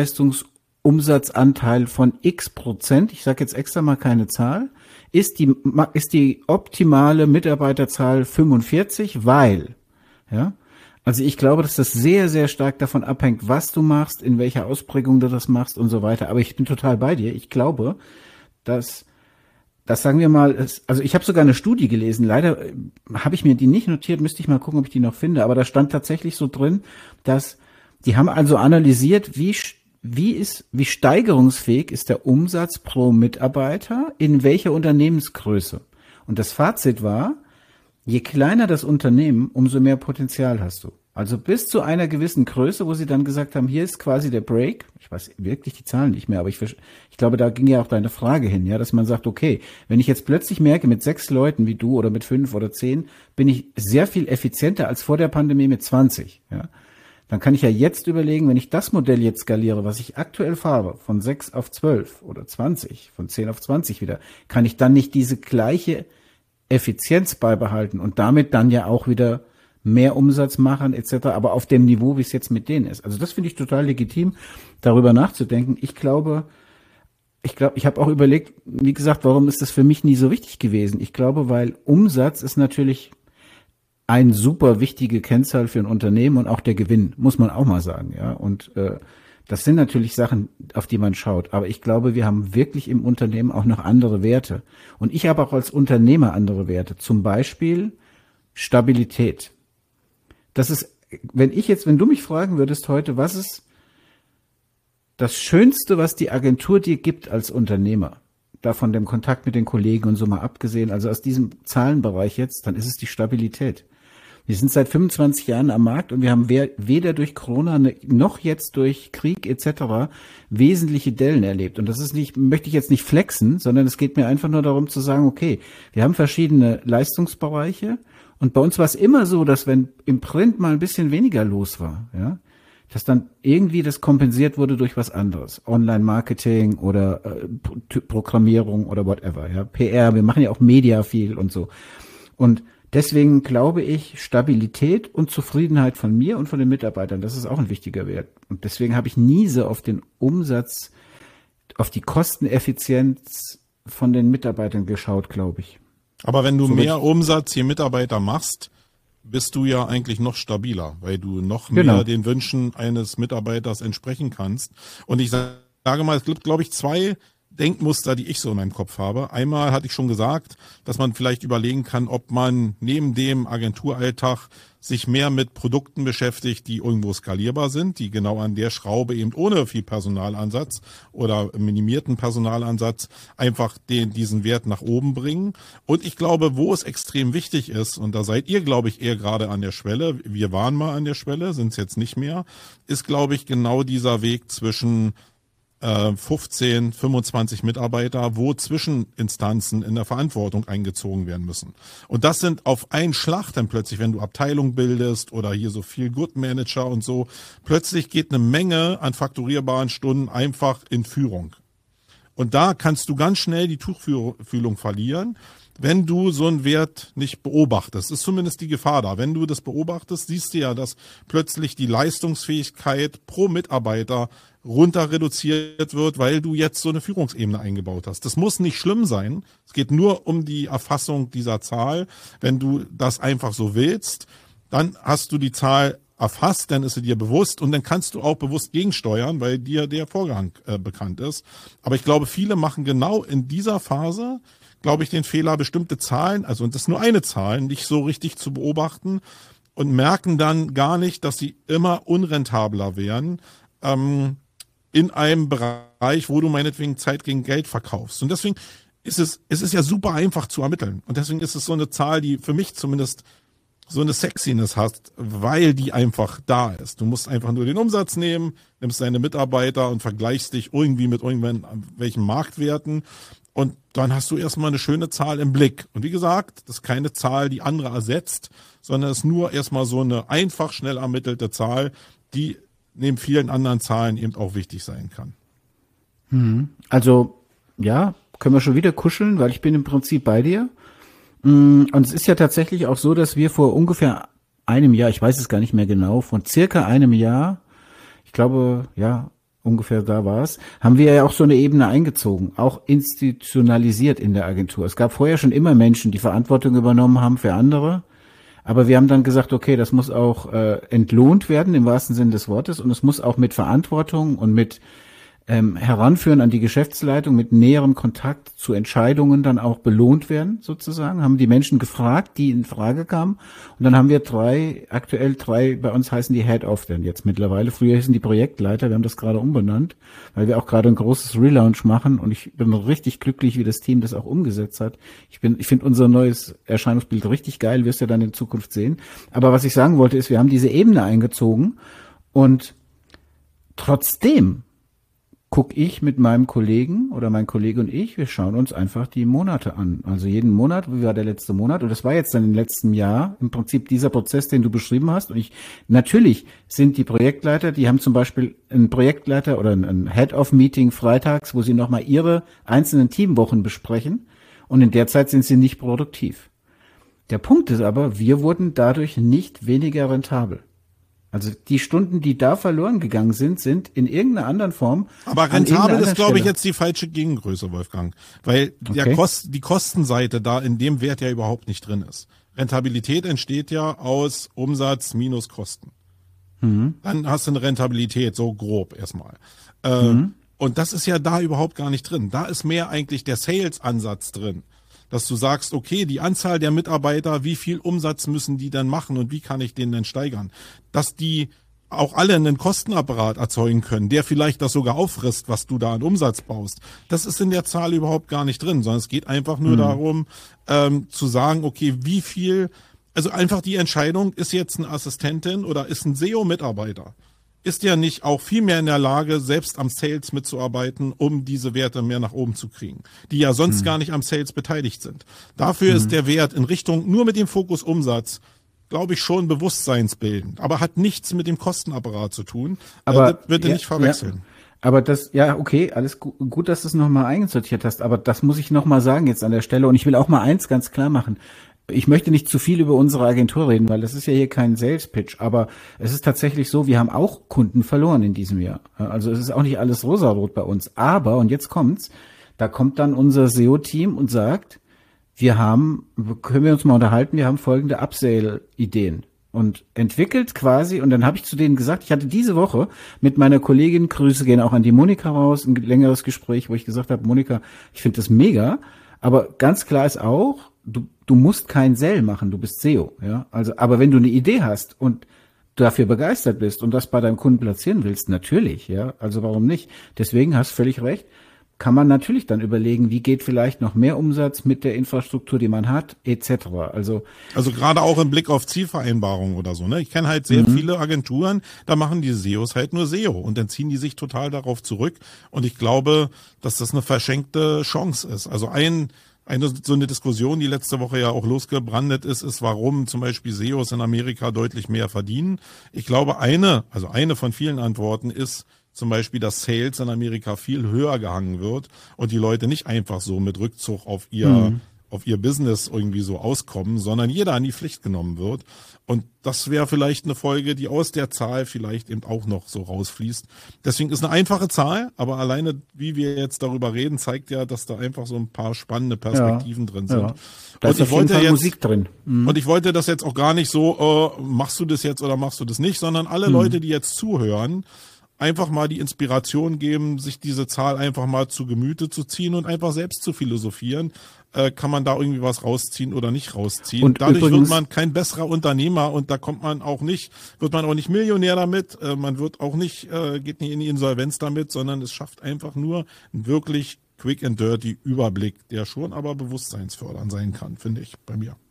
Dienstleistungsumsatzanteil von X Prozent, ich sage jetzt extra mal keine Zahl, ist die, ist die optimale Mitarbeiterzahl fünfundvierzig, weil, ja, also ich glaube, dass das sehr, sehr stark davon abhängt, was du machst, in welcher Ausprägung du das machst und so weiter. Aber ich bin total bei dir. Ich glaube, dass, das sagen wir mal, also ich habe sogar eine Studie gelesen. Leider habe ich mir die nicht notiert, müsste ich mal gucken, ob ich die noch finde. Aber da stand tatsächlich so drin, dass die haben also analysiert, wie Wie ist, wie steigerungsfähig ist der Umsatz pro Mitarbeiter in welcher Unternehmensgröße? Und das Fazit war, je kleiner das Unternehmen, umso mehr Potenzial hast du. Also bis zu einer gewissen Größe, wo sie dann gesagt haben, hier ist quasi der Break. Ich weiß wirklich die Zahlen nicht mehr, aber ich, ich glaube, da ging ja auch deine Frage hin, ja, dass man sagt, okay, wenn ich jetzt plötzlich merke, mit sechs Leuten wie du oder mit fünf oder zehn, bin ich sehr viel effizienter als vor der Pandemie mit zwanzig, ja. Dann kann ich ja jetzt überlegen, wenn ich das Modell jetzt skaliere, was ich aktuell fahre, von sechs auf zwölf oder zwanzig, von zehn auf zwanzig wieder, kann ich dann nicht diese gleiche Effizienz beibehalten und damit dann ja auch wieder mehr Umsatz machen et cetera, aber auf dem Niveau, wie es jetzt mit denen ist. Also das finde ich total legitim, darüber nachzudenken. Ich glaube, ich glaube, ich habe auch überlegt, wie gesagt, warum ist das für mich nie so wichtig gewesen? Ich glaube, weil Umsatz ist natürlich ein super wichtige Kennzahl für ein Unternehmen und auch der Gewinn, muss man auch mal sagen, ja. Und äh, das sind natürlich Sachen, auf die man schaut. Aber ich glaube, wir haben wirklich im Unternehmen auch noch andere Werte. Und ich habe auch als Unternehmer andere Werte. Zum Beispiel Stabilität. Das ist, wenn ich jetzt, wenn du mich fragen würdest heute, was ist das Schönste, was die Agentur dir gibt als Unternehmer? Da von dem Kontakt mit den Kollegen und so mal abgesehen, also aus diesem Zahlenbereich jetzt, dann ist es die Stabilität. Wir sind seit fünfundzwanzig Jahren am Markt und wir haben weder durch Corona noch jetzt durch Krieg et cetera wesentliche Dellen erlebt. Und das ist nicht, möchte ich jetzt nicht flexen, sondern es geht mir einfach nur darum zu sagen, okay, wir haben verschiedene Leistungsbereiche und bei uns war es immer so, dass wenn im Print mal ein bisschen weniger los war, ja, dass dann irgendwie das kompensiert wurde durch was anderes. Online-Marketing oder äh, Programmierung oder whatever, ja, P R, wir machen ja auch Media viel und so. Und deswegen glaube ich, Stabilität und Zufriedenheit von mir und von den Mitarbeitern, das ist auch ein wichtiger Wert. Und deswegen habe ich nie so auf den Umsatz, auf die Kosteneffizienz von den Mitarbeitern geschaut, glaube ich. Aber wenn du so mehr Umsatz je Mitarbeiter machst, bist du ja eigentlich noch stabiler, weil du noch mehr genau. den Wünschen eines Mitarbeiters entsprechen kannst. Und ich sage mal, es gibt, glaube ich, zwei Denkmuster, die ich so in meinem Kopf habe. Einmal hatte ich schon gesagt, dass man vielleicht überlegen kann, ob man neben dem Agenturalltag sich mehr mit Produkten beschäftigt, die irgendwo skalierbar sind, die genau an der Schraube eben ohne viel Personalansatz oder minimierten Personalansatz einfach den, diesen Wert nach oben bringen. Und ich glaube, wo es extrem wichtig ist, und da seid ihr, glaube ich, eher gerade an der Schwelle, wir waren mal an der Schwelle, sind es jetzt nicht mehr, ist, glaube ich, genau dieser Weg zwischen fünfzehn, fünfundzwanzig Mitarbeiter, wo Zwischeninstanzen in der Verantwortung eingezogen werden müssen. Und das sind auf einen Schlag dann plötzlich, wenn du Abteilung bildest oder hier so viel Good Manager und so, plötzlich geht eine Menge an fakturierbaren Stunden einfach in Führung. Und da kannst du ganz schnell die Tuchfühlung verlieren, wenn du so einen Wert nicht beobachtest. Ist zumindest die Gefahr da. Wenn du das beobachtest, siehst du ja, dass plötzlich die Leistungsfähigkeit pro Mitarbeiter runter reduziert wird, weil du jetzt so eine Führungsebene eingebaut hast. Das muss nicht schlimm sein. Es geht nur um die Erfassung dieser Zahl. Wenn du das einfach so willst, dann hast du die Zahl erfasst, dann ist sie dir bewusst und dann kannst du auch bewusst gegensteuern, weil dir der Vorgang äh, bekannt ist. Aber ich glaube, viele machen genau in dieser Phase, glaube ich, den Fehler, bestimmte Zahlen, also das ist nur eine Zahl, nicht so richtig zu beobachten und merken dann gar nicht, dass sie immer unrentabler werden ähm, in einem Bereich, wo du meinetwegen Zeit gegen Geld verkaufst. Und deswegen ist es, es ist ja super einfach zu ermitteln. Und deswegen ist es so eine Zahl, die für mich zumindest so eine Sexiness hast, weil die einfach da ist. Du musst einfach nur den Umsatz nehmen, nimmst deine Mitarbeiter und vergleichst dich irgendwie mit irgendwelchen Marktwerten und dann hast du erstmal eine schöne Zahl im Blick. Und wie gesagt, das ist keine Zahl, die andere ersetzt, sondern es ist nur erstmal so eine einfach schnell ermittelte Zahl, die neben vielen anderen Zahlen eben auch wichtig sein kann. Also, ja, können wir schon wieder kuscheln, weil ich bin im Prinzip bei dir. Und es ist ja tatsächlich auch so, dass wir vor ungefähr einem Jahr, ich weiß es gar nicht mehr genau, von circa einem Jahr, ich glaube, ja, ungefähr da war es, haben wir ja auch so eine Ebene eingezogen, auch institutionalisiert in der Agentur. Es gab vorher schon immer Menschen, die Verantwortung übernommen haben für andere, aber wir haben dann gesagt, okay, das muss auch äh, entlohnt werden im wahrsten Sinne des Wortes und es muss auch mit Verantwortung und mit ähm, Heranführen an die Geschäftsleitung, mit näherem Kontakt zu Entscheidungen dann auch belohnt werden, sozusagen. Haben die Menschen gefragt, die in Frage kamen. Und dann haben wir drei, aktuell drei, bei uns heißen die Head-Off denn jetzt mittlerweile. Früher hießen die Projektleiter, wir haben das gerade umbenannt, weil wir auch gerade ein großes Relaunch machen. Und ich bin richtig glücklich, wie das Team das auch umgesetzt hat. Ich bin, ich finde unser neues Erscheinungsbild richtig geil, wirst du ja dann in Zukunft sehen. Aber was ich sagen wollte, ist, wir haben diese Ebene eingezogen und trotzdem guck ich mit meinem Kollegen oder mein Kollege und ich, wir schauen uns einfach die Monate an. Also jeden Monat, wie war der letzte Monat? Und das war jetzt dann im letzten Jahr im Prinzip dieser Prozess, den du beschrieben hast. Und ich, natürlich sind die Projektleiter, die haben zum Beispiel einen Projektleiter oder ein Head-of-Meeting freitags, wo sie nochmal ihre einzelnen Teamwochen besprechen. Und in der Zeit sind sie nicht produktiv. Der Punkt ist aber, wir wurden dadurch nicht weniger rentabel. Also die Stunden, die da verloren gegangen sind, sind in irgendeiner anderen Form. Aber rentabel ist, glaube ich, jetzt die falsche Gegengröße, Wolfgang. Weil der Okay. Kost, die Kostenseite da in dem Wert ja überhaupt nicht drin ist. Rentabilität entsteht ja aus Umsatz minus Kosten. Mhm. Dann hast du eine Rentabilität, so grob erstmal. Äh, Mhm. Und das ist ja da überhaupt gar nicht drin. Da ist mehr eigentlich der Sales-Ansatz drin. Dass du sagst, okay, die Anzahl der Mitarbeiter, wie viel Umsatz müssen die denn machen und wie kann ich den denn steigern? Dass die auch alle einen Kostenapparat erzeugen können, der vielleicht das sogar auffrisst, was du da an Umsatz baust. Das ist in der Zahl überhaupt gar nicht drin, sondern es geht einfach nur Mhm. darum, ähm, zu sagen, okay, wie viel, also einfach die Entscheidung, ist jetzt eine Assistentin oder ist ein S E O-Mitarbeiter? Ist ja nicht auch viel mehr in der Lage, selbst am Sales mitzuarbeiten, um diese Werte mehr nach oben zu kriegen, die ja sonst Mhm. gar nicht am Sales beteiligt sind. Dafür ist der Wert in Richtung, nur mit dem Fokus Umsatz, glaube ich, schon bewusstseinsbildend, aber hat nichts mit dem Kostenapparat zu tun. Aber äh, das bitte ja, nicht verwechseln. Ja. Aber das, ja, okay, alles gu gut, dass du es nochmal eingesortiert hast, aber das muss ich nochmal sagen jetzt an der Stelle und ich will auch mal eins ganz klar machen. Ich möchte nicht zu viel über unsere Agentur reden, weil das ist ja hier kein Sales-Pitch, aber es ist tatsächlich so, wir haben auch Kunden verloren in diesem Jahr. Also es ist auch nicht alles rosarot bei uns, aber, und jetzt kommt's, da kommt dann unser S E O-Team und sagt, wir haben, können wir uns mal unterhalten, wir haben folgende Upsale-Ideen. Und entwickelt quasi, und dann habe ich zu denen gesagt, ich hatte diese Woche mit meiner Kollegin, Grüße gehen auch an die Monika raus, ein längeres Gespräch, wo ich gesagt habe, Monika, ich finde das mega, aber ganz klar ist auch, du, du musst kein Sell machen, du bist S E O, ja. Also, aber wenn du eine Idee hast und dafür begeistert bist und das bei deinem Kunden platzieren willst, natürlich, ja. Also warum nicht? Deswegen hast du völlig recht. Kann man natürlich dann überlegen, wie geht vielleicht noch mehr Umsatz mit der Infrastruktur, die man hat, et cetera. Also Also gerade auch im Blick auf Zielvereinbarungen oder so. Ne? Ich kenne halt sehr Mhm. viele Agenturen, da machen die S E Os halt nur S E O und dann ziehen die sich total darauf zurück. Und ich glaube, dass das eine verschenkte Chance ist. Also ein eine so eine Diskussion, die letzte Woche ja auch losgebrandet ist, ist, warum zum Beispiel S E Os in Amerika deutlich mehr verdienen. Ich glaube, eine, also eine von vielen Antworten ist zum Beispiel, dass Sales in Amerika viel höher gehangen wird und die Leute nicht einfach so mit Rückzug auf ihr Mhm. auf ihr Business irgendwie so auskommen, sondern jeder an die Pflicht genommen wird. Und das wäre vielleicht eine Folge, die aus der Zahl vielleicht eben auch noch so rausfließt. Deswegen ist eine einfache Zahl, aber alleine, wie wir jetzt darüber reden, zeigt ja, dass da einfach so ein paar spannende Perspektiven drin sind. ja, da Und ist auf ich jeden wollte Fall jetzt, Musik drin. Mhm. und ich wollte das jetzt auch gar nicht so, äh, machst du das jetzt oder machst du das nicht, sondern alle Mhm. Leute, die jetzt zuhören, einfach mal die Inspiration geben, sich diese Zahl einfach mal zu Gemüte zu ziehen und einfach selbst zu philosophieren. äh, kann man da irgendwie was rausziehen oder nicht rausziehen. Und dadurch übrigens, wird man kein besserer Unternehmer und da kommt man auch nicht, wird man auch nicht Millionär damit, äh, man wird auch nicht, äh, geht nicht in die Insolvenz damit, sondern es schafft einfach nur einen wirklich quick and dirty Überblick, der schon aber bewusstseinsfördernd sein kann, finde ich, bei mir.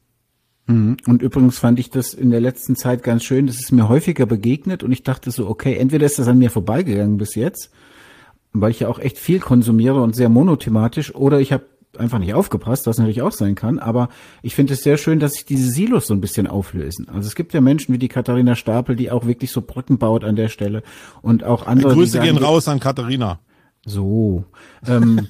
Und übrigens fand ich das in der letzten Zeit ganz schön, das ist mir häufiger begegnet und ich dachte so, okay, entweder ist das an mir vorbeigegangen bis jetzt, weil ich ja auch echt viel konsumiere und sehr monothematisch, oder ich habe einfach nicht aufgepasst, was natürlich auch sein kann, aber ich finde es sehr schön, dass sich diese Silos so ein bisschen auflösen. Also es gibt ja Menschen wie die Katharina Stapel, die auch wirklich so Brücken baut an der Stelle und auch andere. Grüße die sagen, gehen raus an Katharina. So, ähm,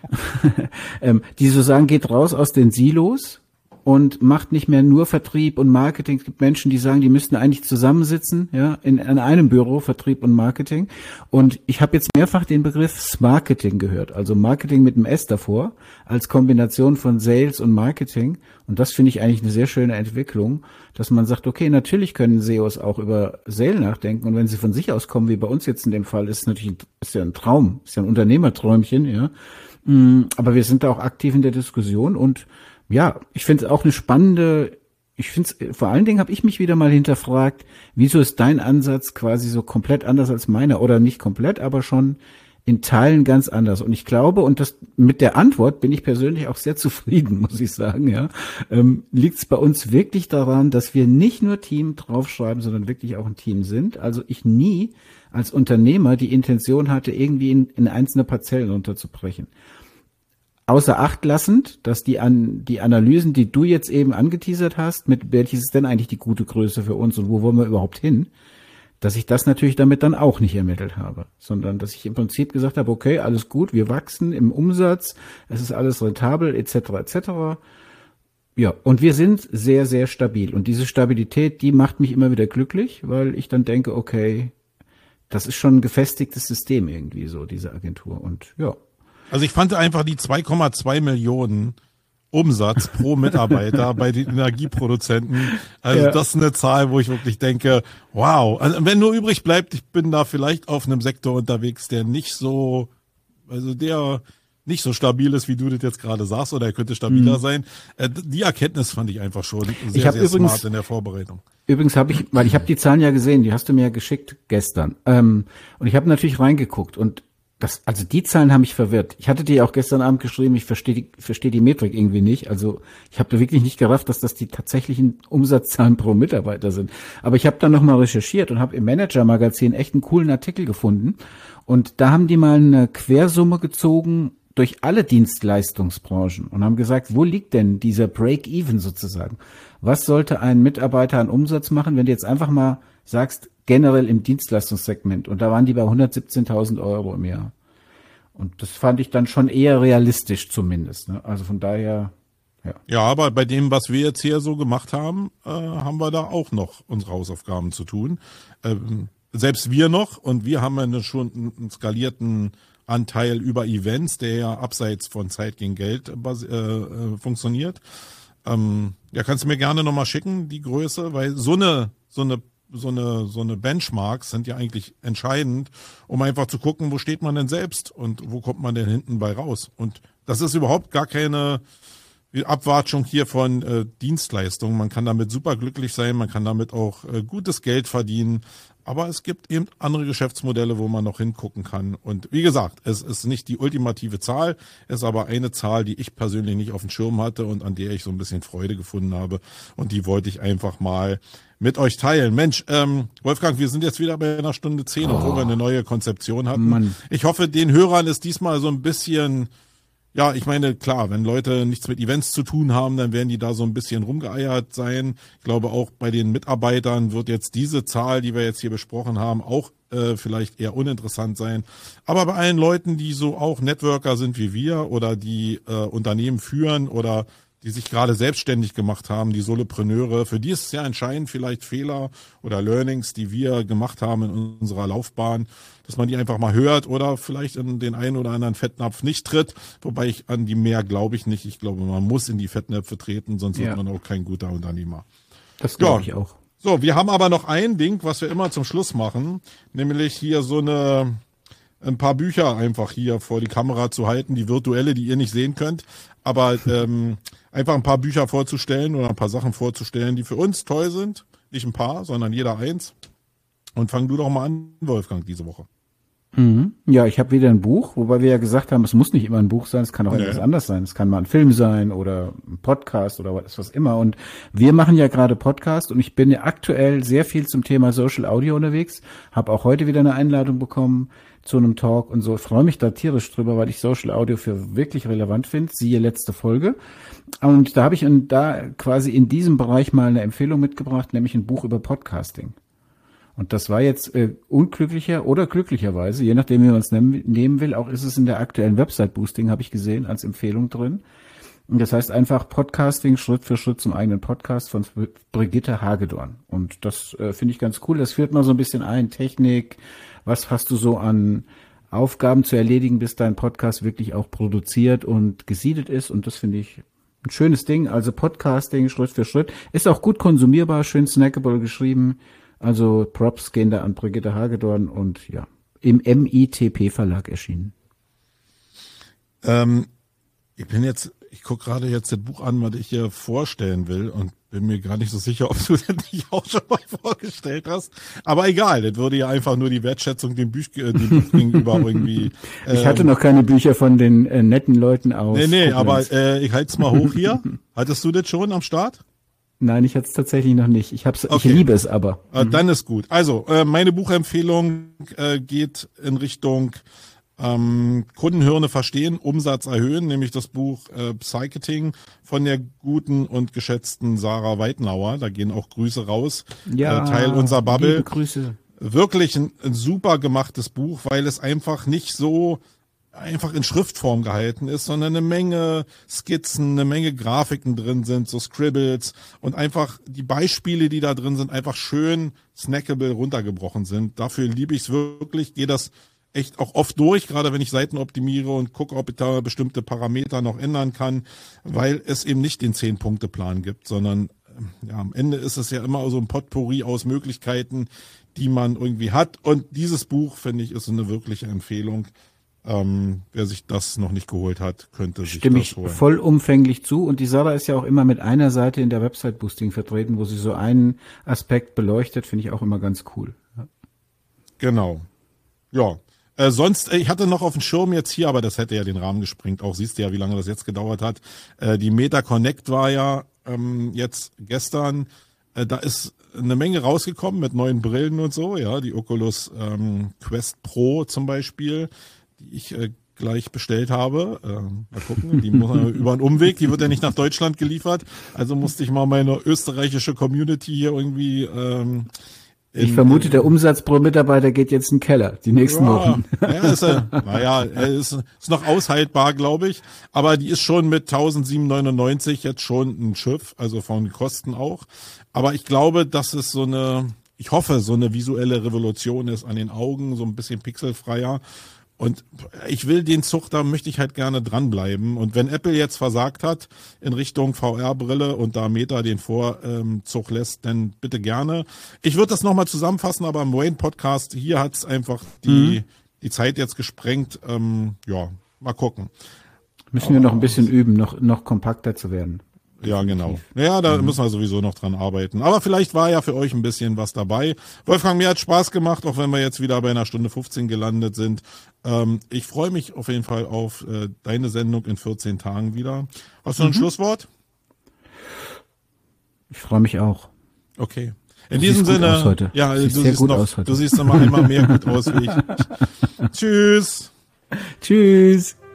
ähm, die so sagen, geht raus aus den Silos und macht nicht mehr nur Vertrieb und Marketing. Es gibt Menschen, die sagen, die müssten eigentlich zusammensitzen, ja, in, in einem Büro, Vertrieb und Marketing. Und ich habe jetzt mehrfach den Begriff Smarketing gehört, also Marketing mit einem S davor, als Kombination von Sales und Marketing. Und das finde ich eigentlich eine sehr schöne Entwicklung, dass man sagt, okay, natürlich können S E Os auch über Sale nachdenken. Und wenn sie von sich aus kommen, wie bei uns jetzt in dem Fall, ist natürlich ein, ist ja ein Traum, ist ja ein Unternehmerträumchen, ja. Aber wir sind da auch aktiv in der Diskussion und ja, ich finde es auch eine spannende, ich finde es, vor allen Dingen habe ich mich wieder mal hinterfragt, wieso ist dein Ansatz quasi so komplett anders als meiner oder nicht komplett, aber schon in Teilen ganz anders. Und ich glaube, und das mit der Antwort bin ich persönlich auch sehr zufrieden, muss ich sagen, ja, ähm, liegt es bei uns wirklich daran, dass wir nicht nur Team draufschreiben, sondern wirklich auch ein Team sind. Also ich nie als Unternehmer die Intention hatte, irgendwie in, in einzelne Parzellen runterzubrechen. Außer Acht lassend, dass die an die Analysen, die du jetzt eben angeteasert hast, mit welches ist denn eigentlich die gute Größe für uns und wo wollen wir überhaupt hin, dass ich das natürlich damit dann auch nicht ermittelt habe, sondern dass ich im Prinzip gesagt habe, okay, alles gut, wir wachsen im Umsatz, es ist alles rentabel, et cetera et cetera. Ja, und wir sind sehr, sehr stabil. Und diese Stabilität, die macht mich immer wieder glücklich, weil ich dann denke, okay, das ist schon ein gefestigtes System irgendwie so, diese Agentur. Und ja. Also ich fand einfach die zwei Komma zwei Millionen Umsatz pro Mitarbeiter bei den Energieproduzenten, also ja. Das ist eine Zahl, wo ich wirklich denke, wow, also wenn nur übrig bleibt, ich bin da vielleicht auf einem Sektor unterwegs, der nicht so, also der nicht so stabil ist, wie du das jetzt gerade sagst, oder er könnte stabiler mhm. sein. Die Erkenntnis fand ich einfach schon sehr, ich sehr übrigens, smart in der Vorbereitung. Übrigens habe ich, weil ich habe die Zahlen ja gesehen, die hast du mir ja geschickt gestern, ähm, und ich habe natürlich reingeguckt und das, also die Zahlen haben mich verwirrt. Ich hatte dir auch gestern Abend geschrieben, ich verstehe die, verstehe die Metrik irgendwie nicht. Also ich habe wirklich nicht gerafft, dass das die tatsächlichen Umsatzzahlen pro Mitarbeiter sind. Aber ich habe dann nochmal recherchiert und habe im Manager-Magazin echt einen coolen Artikel gefunden. Und da haben die mal eine Quersumme gezogen durch alle Dienstleistungsbranchen und haben gesagt, wo liegt denn dieser Break-Even sozusagen? Was sollte ein Mitarbeiter an Umsatz machen, wenn du jetzt einfach mal sagst, generell im Dienstleistungssegment. Und da waren die bei hundertsiebzehntausend Euro im Jahr. Und das fand ich dann schon eher realistisch zumindest. Ne? Also von daher, ja. Ja, aber bei dem, was wir jetzt hier so gemacht haben, äh, haben wir da auch noch unsere Hausaufgaben zu tun. Ähm, selbst wir noch. Und wir haben ja schon einen skalierten Anteil über Events, der ja abseits von Zeit gegen Geld äh, äh, funktioniert. Ähm, ja, kannst du mir gerne nochmal schicken, die Größe, weil so eine, so eine so eine, so eine Benchmarks sind ja eigentlich entscheidend, um einfach zu gucken, wo steht man denn selbst und wo kommt man denn hinten bei raus. Und das ist überhaupt gar keine Abwatschung hier von äh, Dienstleistungen. Man kann damit super glücklich sein, man kann damit auch äh, gutes Geld verdienen. Aber es gibt eben andere Geschäftsmodelle, wo man noch hingucken kann. Und wie gesagt, es ist nicht die ultimative Zahl, es ist aber eine Zahl, die ich persönlich nicht auf dem Schirm hatte und an der ich so ein bisschen Freude gefunden habe. Und die wollte ich einfach mal mit euch teilen. Mensch, ähm, Wolfgang, wir sind jetzt wieder bei einer Stunde zehn, obwohl oh. wir eine neue Konzeption hatten. Mann. Ich hoffe, den Hörern ist diesmal so ein bisschen... Ja, ich meine, klar, wenn Leute nichts mit Events zu tun haben, dann werden die da so ein bisschen rumgeeiert sein. Ich glaube, auch bei den Mitarbeitern wird jetzt diese Zahl, die wir jetzt hier besprochen haben, auch äh, vielleicht eher uninteressant sein. Aber bei allen Leuten, die so auch Networker sind wie wir oder die äh, Unternehmen führen oder die sich gerade selbstständig gemacht haben, die Solopreneure, für die ist es ja entscheidend, vielleicht Fehler oder Learnings, die wir gemacht haben in unserer Laufbahn, dass man die einfach mal hört oder vielleicht in den einen oder anderen Fettnapf nicht tritt. Wobei ich an die mehr glaube ich nicht. Ich glaube, man muss in die Fettnäpfe treten, sonst ja. wird man auch kein guter Unternehmer. Das glaube ja. ich auch. So, wir haben aber noch ein Ding, was wir immer zum Schluss machen, nämlich hier so eine ein paar Bücher einfach hier vor die Kamera zu halten, die virtuelle, die ihr nicht sehen könnt, aber ähm, einfach ein paar Bücher vorzustellen oder ein paar Sachen vorzustellen, die für uns toll sind. Nicht ein paar, sondern jeder eins. Und fang du doch mal an, Wolfgang, diese Woche. Mhm. Ja, ich habe wieder ein Buch, wobei wir ja gesagt haben, es muss nicht immer ein Buch sein, es kann auch Nee. etwas anderes sein. Es kann mal ein Film sein oder ein Podcast oder was, was immer. Und wir machen ja gerade Podcast und ich bin ja aktuell sehr viel zum Thema Social Audio unterwegs, habe auch heute wieder eine Einladung bekommen zu einem Talk und so. Ich freue mich da tierisch drüber, weil ich Social Audio für wirklich relevant finde. Siehe letzte Folge. Und da habe ich in, da quasi in diesem Bereich mal eine Empfehlung mitgebracht, nämlich ein Buch über Podcasting. Und das war jetzt äh, unglücklicher oder glücklicherweise, je nachdem, wie man es nehmen, nehmen will, auch ist es in der aktuellen Website-Boosting, habe ich gesehen, als Empfehlung drin. Und das heißt einfach Podcasting Schritt für Schritt zum eigenen Podcast von Brigitte Hagedorn. Und das äh, finde ich ganz cool. Das führt mal so ein bisschen ein, Technik, was hast du so an Aufgaben zu erledigen, bis dein Podcast wirklich auch produziert und gesiedet ist. Und das finde ich ein schönes Ding. Also Podcasting Schritt für Schritt. Ist auch gut konsumierbar, schön snackable geschrieben. Also Props gehen da an Brigitte Hagedorn und ja, im M I T P Verlag erschienen. Ähm, ich bin jetzt, ich gucke gerade jetzt das Buch an, was ich hier vorstellen will und bin mir gar nicht so sicher, ob du das nicht auch schon mal vorgestellt hast. Aber egal, das würde ja einfach nur die Wertschätzung dem Buch, äh, dem Buch gegenüber irgendwie. Ähm, Ich hatte noch keine Bücher von den äh, netten Leuten aus. Nee, nee, Koblenz. aber äh, ich halte es mal hoch hier. Hattest du das schon am Start? Nein, ich hatte es tatsächlich noch nicht. Ich hab's, Okay. ich liebe es aber. Äh, Dann ist gut. Also, äh, meine Buchempfehlung äh, geht in Richtung ähm, Kundenhirne verstehen, Umsatz erhöhen, nämlich das Buch äh, Psycheting von der guten und geschätzten Sarah Weitenauer. Da gehen auch Grüße raus. Ja, äh, Teil unserer Bubble. liebe Grüße. Wirklich ein, ein super gemachtes Buch, weil es einfach nicht so einfach in Schriftform gehalten ist, sondern eine Menge Skizzen, eine Menge Grafiken drin sind, so Scribbles und einfach die Beispiele, die da drin sind, einfach schön snackable runtergebrochen sind. Dafür liebe ich es wirklich, gehe das echt auch oft durch, gerade wenn ich Seiten optimiere und gucke, ob ich da bestimmte Parameter noch ändern kann, weil es eben nicht den Zehn-Punkte-Plan gibt, sondern ja, am Ende ist es ja immer so ein Potpourri aus Möglichkeiten, die man irgendwie hat. Und dieses Buch, finde ich, ist eine wirkliche Empfehlung. Ähm, wer sich das noch nicht geholt hat, könnte sich Stimme das ich holen. vollumfänglich zu. Und die Sarah ist ja auch immer mit einer Seite in der Website-Boosting vertreten, wo sie so einen Aspekt beleuchtet, finde ich auch immer ganz cool. Ja. Genau. Ja. Äh, sonst, äh, ich hatte noch auf dem Schirm jetzt hier, aber das hätte ja den Rahmen gesprengt. Auch siehst du ja, wie lange das jetzt gedauert hat. Äh, die Meta Connect war ja ähm, jetzt gestern. Äh, da ist eine Menge rausgekommen mit neuen Brillen und so. Ja, die Oculus ähm, Quest Pro zum Beispiel, die ich äh, gleich bestellt habe. Äh, mal gucken, die muss man über einen Umweg, die wird ja nicht nach Deutschland geliefert. Also musste ich mal meine österreichische Community hier irgendwie ähm, Ich vermute, der Umsatz pro Mitarbeiter geht jetzt in den Keller, die nächsten ja, Wochen. Ja, ist, äh, naja, ist, ist noch aushaltbar, glaube ich. Aber die ist schon mit eintausendsiebenhundertneunundneunzig jetzt schon ein Schiff, also von Kosten auch. Aber ich glaube, dass es so eine, ich hoffe, so eine visuelle Revolution ist an den Augen, so ein bisschen pixelfreier. Und ich will den Zug, da möchte ich halt gerne dranbleiben. Und wenn Apple jetzt versagt hat in Richtung V R-Brille und da Meta den Vorzug lässt, dann bitte gerne. Ich würde das nochmal zusammenfassen, aber im Wayne-Podcast, hier hat's einfach die, mhm. die Zeit jetzt gesprengt. Ähm, ja, mal gucken. Müssen wir noch ein bisschen üben, noch, noch kompakter zu werden. Ja, genau. Ja, da mhm. müssen wir sowieso noch dran arbeiten. Aber vielleicht war ja für euch ein bisschen was dabei. Wolfgang, mir hat Spaß gemacht, auch wenn wir jetzt wieder bei einer Stunde fünfzehn gelandet sind. Ähm, ich freue mich auf jeden Fall auf äh, deine Sendung in vierzehn Tagen wieder. Hast du noch ein mhm. Schlusswort? Ich freue mich auch. Okay. In du diesem siehst Sinne, gut aus heute. ja, du siehst, du sehr siehst gut noch, aus heute. du siehst immer einmal mehr gut aus wie ich. Tschüss. Tschüss.